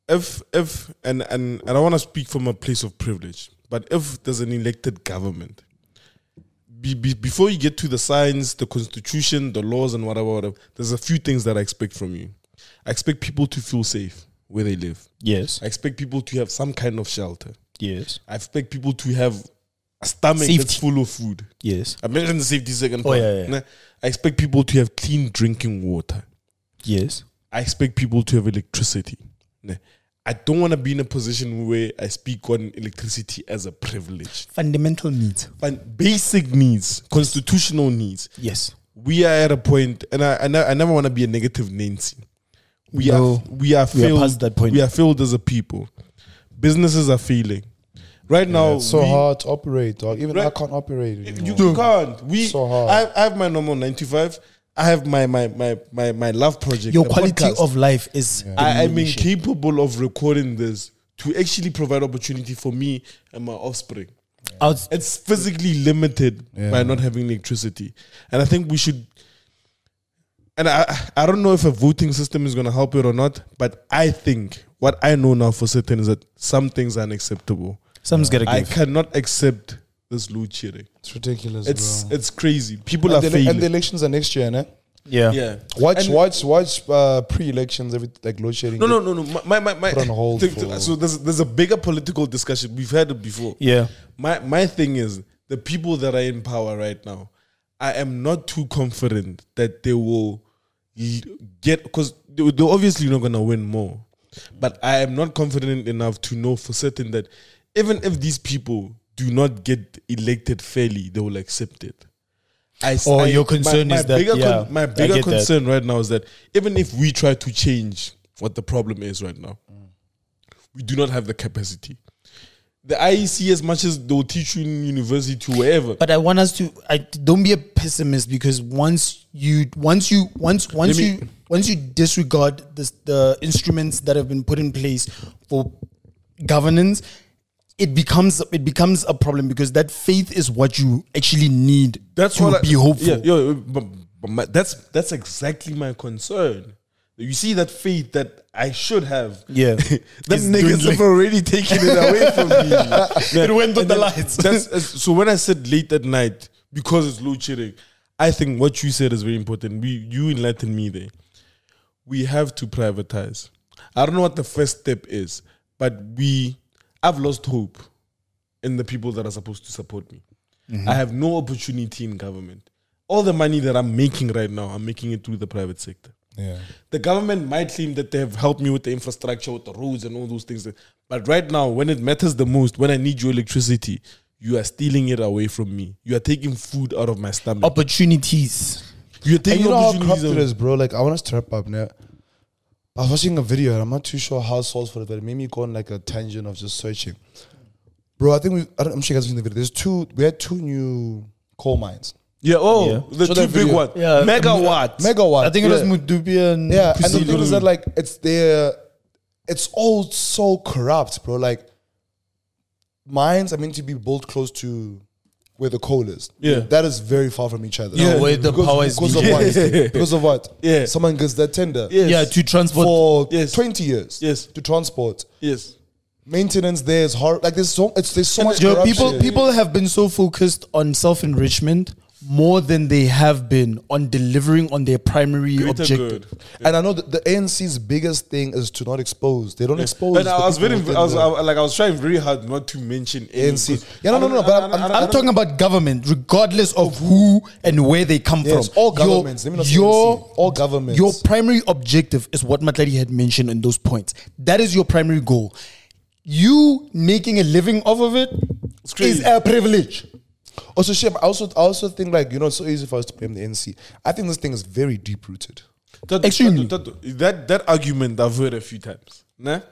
if if and and, and I want to speak from a place of privilege, but if there's an elected government, be, be, before you get to the science, the constitution, the laws, and whatever, whatever, there's a few things that I expect from you. I expect people to feel safe where they live. Yes. I expect people to have some kind of shelter. Yes. I expect people to have a stomach Safety. that's full of food. Yes. I mentioned the safety second Oh, part. yeah, yeah. Nah, I expect people to have clean drinking water. Yes. I expect people to have electricity. Nah, I don't want to be in a position where I speak on electricity as a privilege. Fundamental needs. But basic needs, constitutional needs. Yes. We are at a point, and I, I, ne- I never want to be a negative Nancy. We No. are we are We are failed. past that point. We are failed as a people. Businesses are failing. Right now, It's so we- hard to operate, dog. Even I Right. can't operate. You, anymore. you can't. We. So hard. I, I have my normal nine to five. I have my my my my, my love project. Your the quality podcast. of life is. I am diminishing. incapable of recording this to actually provide opportunity for me and my offspring. Out- It's physically limited Yeah. by not having electricity, and I think we should. And I I don't know if a voting system is going to help it or not, but I think what I know now for certain is that some things are unacceptable. Some's gotta I give. cannot accept this load shedding. It's ridiculous, It's bro. it's crazy. People And are the, failing. and the elections are next year, né? Yeah. yeah. Watch, And- watch, watch uh, pre-elections, every like load shedding. No, no, no, no. My, my, my. Put on hold think- for- so there's there's a bigger political discussion. We've had it before. Yeah. My my thing is the people that are in power right now. I am not too confident that they will l- get because they, they're obviously not gonna win more. But I am not confident enough to know for certain that even if these people do not get elected fairly, they will accept it. I, s- Oh, I- your concern my, my is that- bigger yeah, my I bigger get that. concern right now is that even if we try to change what the problem is right now, we do not have the capacity. The I E C, as much as they'll teach you in university, wherever. But I want us to. I don't be a pessimist because once you, once you, once once me- you, once you disregard this, the instruments that have been put in place for governance, it becomes it becomes a problem because that faith is what you actually need. That's to what I- be hopeful. Yeah, yo, but, but my, that's that's exactly my concern. You see that faith that I should have. Yeah. That It's niggas dwindling. have already taken it away from me. It went on And the then lights. That's, so when I said late at night because it's load shedding, I think what you said is very important. We you enlightened me there. We have to privatize. I don't know what the first step is, but we I've lost hope in the people that are supposed to support me. I have no opportunity in government. All the money that I'm making right now, I'm making it through the private sector. Yeah. The government might claim that they have helped me with the infrastructure, with the roads and all those things. But right now, when it matters the most, when I need your electricity, you are stealing it away from me. You are taking food out of my stomach. Opportunities. You're And taking you know how opportunities corrupt it away. is, bro. Like, I want us to wrap up now. I was watching a video, and I'm not too sure how sourceful it is, but it made me go on like a tangent of just searching. Bro, I think we, I don't, I'm sure you guys have seen the video. There's two, we had two new coal mines. Yeah, oh, Yeah. the Show two that big video. ones. Yeah. Megawatt. Megawatt. I think it yeah. was Mudubia and Yeah, and the Pisilo. thing is that like it's their, it's all so corrupt, bro. Like mines are meant to be built close to where the coal is. Yeah. that is very far from each other. Yeah. where the because, power is because of being- what? Yeah. Because of what? Yeah. Someone gets that tender. Yes. Yeah, to transport. For Yes. twenty years. Yes. To transport. Yes. Maintenance there is hard. Like there's so it's there's so much Yo, corruption. people people have been so focused on self enrichment more than they have been on delivering on their primary Greater objective. good. And I know that the A N C's biggest thing is to not expose. They don't expose. And I the was people very, within I was, the I, like, I was trying very hard not to mention A N C. any- Yeah, no, no, no. But I'm, I'm, I'm talking about government, regardless of who and where they come Yes, from. all Your- governments. Let me not say your, A N C. All governments. Your primary objective is what Matladi had mentioned in those points. That is your primary goal. You making a living off of it is crazy. a privilege. Also, shit, I also, I also think like you know, it's so easy for us to blame the A N C. I think this thing is very deep rooted. That, Extremely. that, that, that, that argument I've heard a few times. Nah?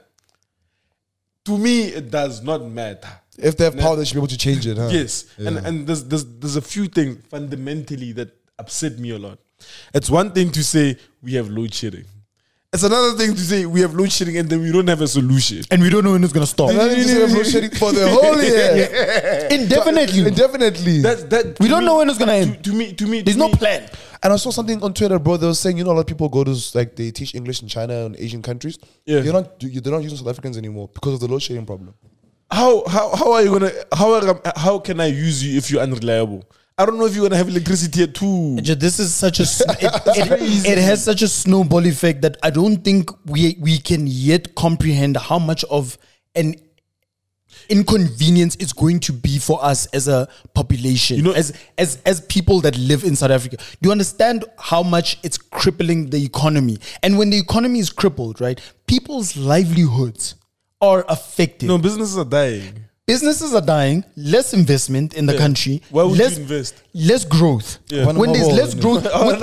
To me, it does not matter. If they have power, they should be able to change it. Huh? Yes, and and there's, there's there's a few things fundamentally that upset me a lot. It's one thing to say we have load shedding. It's another thing to say we have load shedding and then we don't have a solution. And we don't know when it's gonna stop. And then you just have load shedding for the whole year. Indefinitely. Indefinitely. That that We to don't me- know when it's gonna end. To, to me, to me, There's to no me- plan. And I saw something on Twitter, bro. They were saying, you know, a lot of people go to like they teach English in China and Asian countries. Yeah. They're not they're not using South Africans anymore because of the load shedding problem. How how how are you gonna how are, how can I use you if you're unreliable? I don't know if you're gonna have electricity at two. This is such a s- it, it, it has such a snowball effect that I don't think we we can yet comprehend how much of an inconvenience it's going to be for us as a population, You know- as as as people that live in South Africa. Do you understand how much it's crippling the economy? And when the economy is crippled, right, people's livelihoods are affected. No, businesses are dying. Businesses are dying, less investment in the Yeah. country. Why would less, you invest? Less growth. Yeah. When there's less growth, when-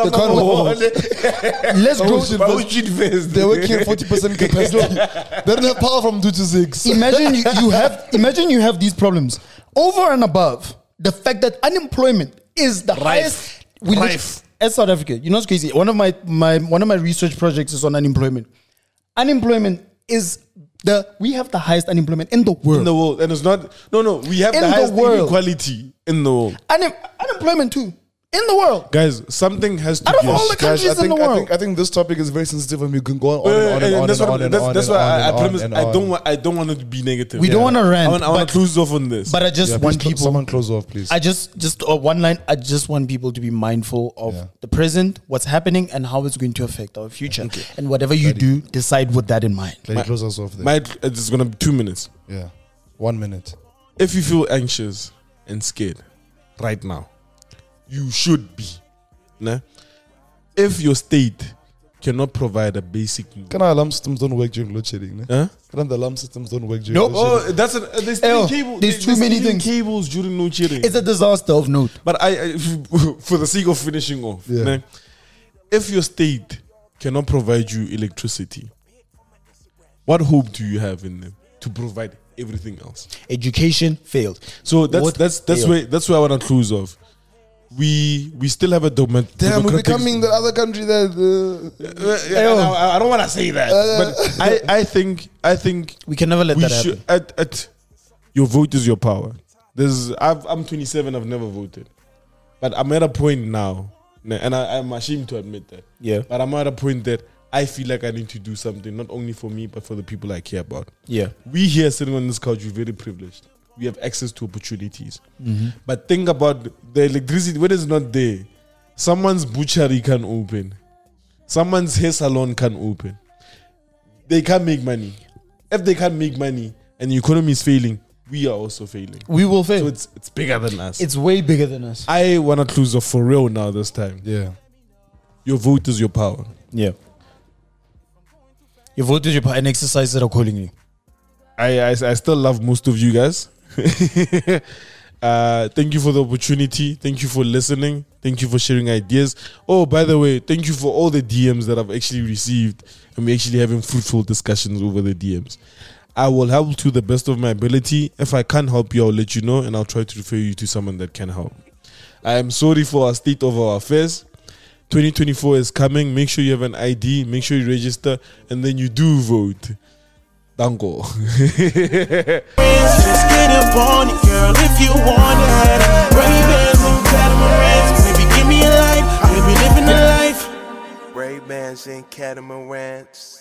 less growth. Why would you invest? They're working at forty percent capacity. They don't have power from two to six. Imagine you, you have imagine you have these problems over and above the fact that unemployment is the highest. We lit- Rife. as South Africa, you know it's crazy. One of my my one of my research projects is on unemployment. Unemployment is the we have the highest unemployment in the world. In the world, and it's not. No, no, we have In the the highest world. inequality in the world, Unem- unemployment too in the world. guys. Something has to Out of give. all the Guys, I countries in think, the I world. think I think this topic is very sensitive and we can go on, on Wait, and wait, on and and on that's and what- on and that's- on that's and why on I, I and on promise and I don't on. want I don't want it to be negative. We don't want to rant, I want, I want but- to close off on this. But I just Yeah, want please, cl- people. someone close off, please. I just just uh, one line. I just want people to be mindful of Yeah. the present, what's happening, and how it's going to affect our future. And whatever you do, decide with that in mind. Let me close us off there. My, it's gonna be two minutes. yeah, one minute. If you feel anxious and scared right now, you should be. Nah? If your state cannot provide a basic need, Can our alarm systems don't work during load shedding? Ne? huh? Can the alarm systems don't work during Nope. load Oh, shedding? that's an, uh, there's, Ew, cable, there's too many even things. cables during no cheating. It's a disaster of note. But I, I for the sake of finishing off, Yeah. nah, if your state cannot provide you electricity, what hope do you have in them to provide everything else? Education failed. So that's What that's that's failed? where that's where I want to close off. We we still have a doma- Damn, we're democratic- becoming the other country that. Uh, Uh, yeah, I, I don't want to say that, but I, I think I think We can never let we that should. happen. At, at your vote is your power. There's I've, I'm twenty-seven. I've never voted, but I'm at a point now, and I, I'm ashamed to admit that. Yeah. But I'm at a point that I feel like I need to do something, not only for me but for the people I care about. Yeah. We here sitting on this couch, we're very privileged. We have access to opportunities. Mm-hmm. But think about the electricity when it's not there. Someone's butchery can open. Someone's hair salon can open. They can't make money. If they can't make money and the economy is failing, we are also failing. We will fail. So it's it's bigger than us. It's way bigger than us. I want to close off for real now this time. yeah. Your vote is your power. Yeah. Your vote is your power and exercise it accordingly. I, I I still love most of you guys. uh, thank you for the opportunity. Thank you for listening. Thank you for sharing ideas. Oh, by the way, thank you for all the D Ms that I've actually received, and we're actually having fruitful discussions over the D Ms. I will help to the best of my ability. If I can't help you, I'll let you know, and I'll try to refer you to someone that can help. I am sorry for our state of our affairs. twenty twenty-four is coming. Make sure you have an I D. Make sure you register, and then you do vote. Danko. Just get up on it, girl, if you want it. Ray-Bans and catamarans, baby, give me a light. Baby, living the life. Ray-Bans and catamarans.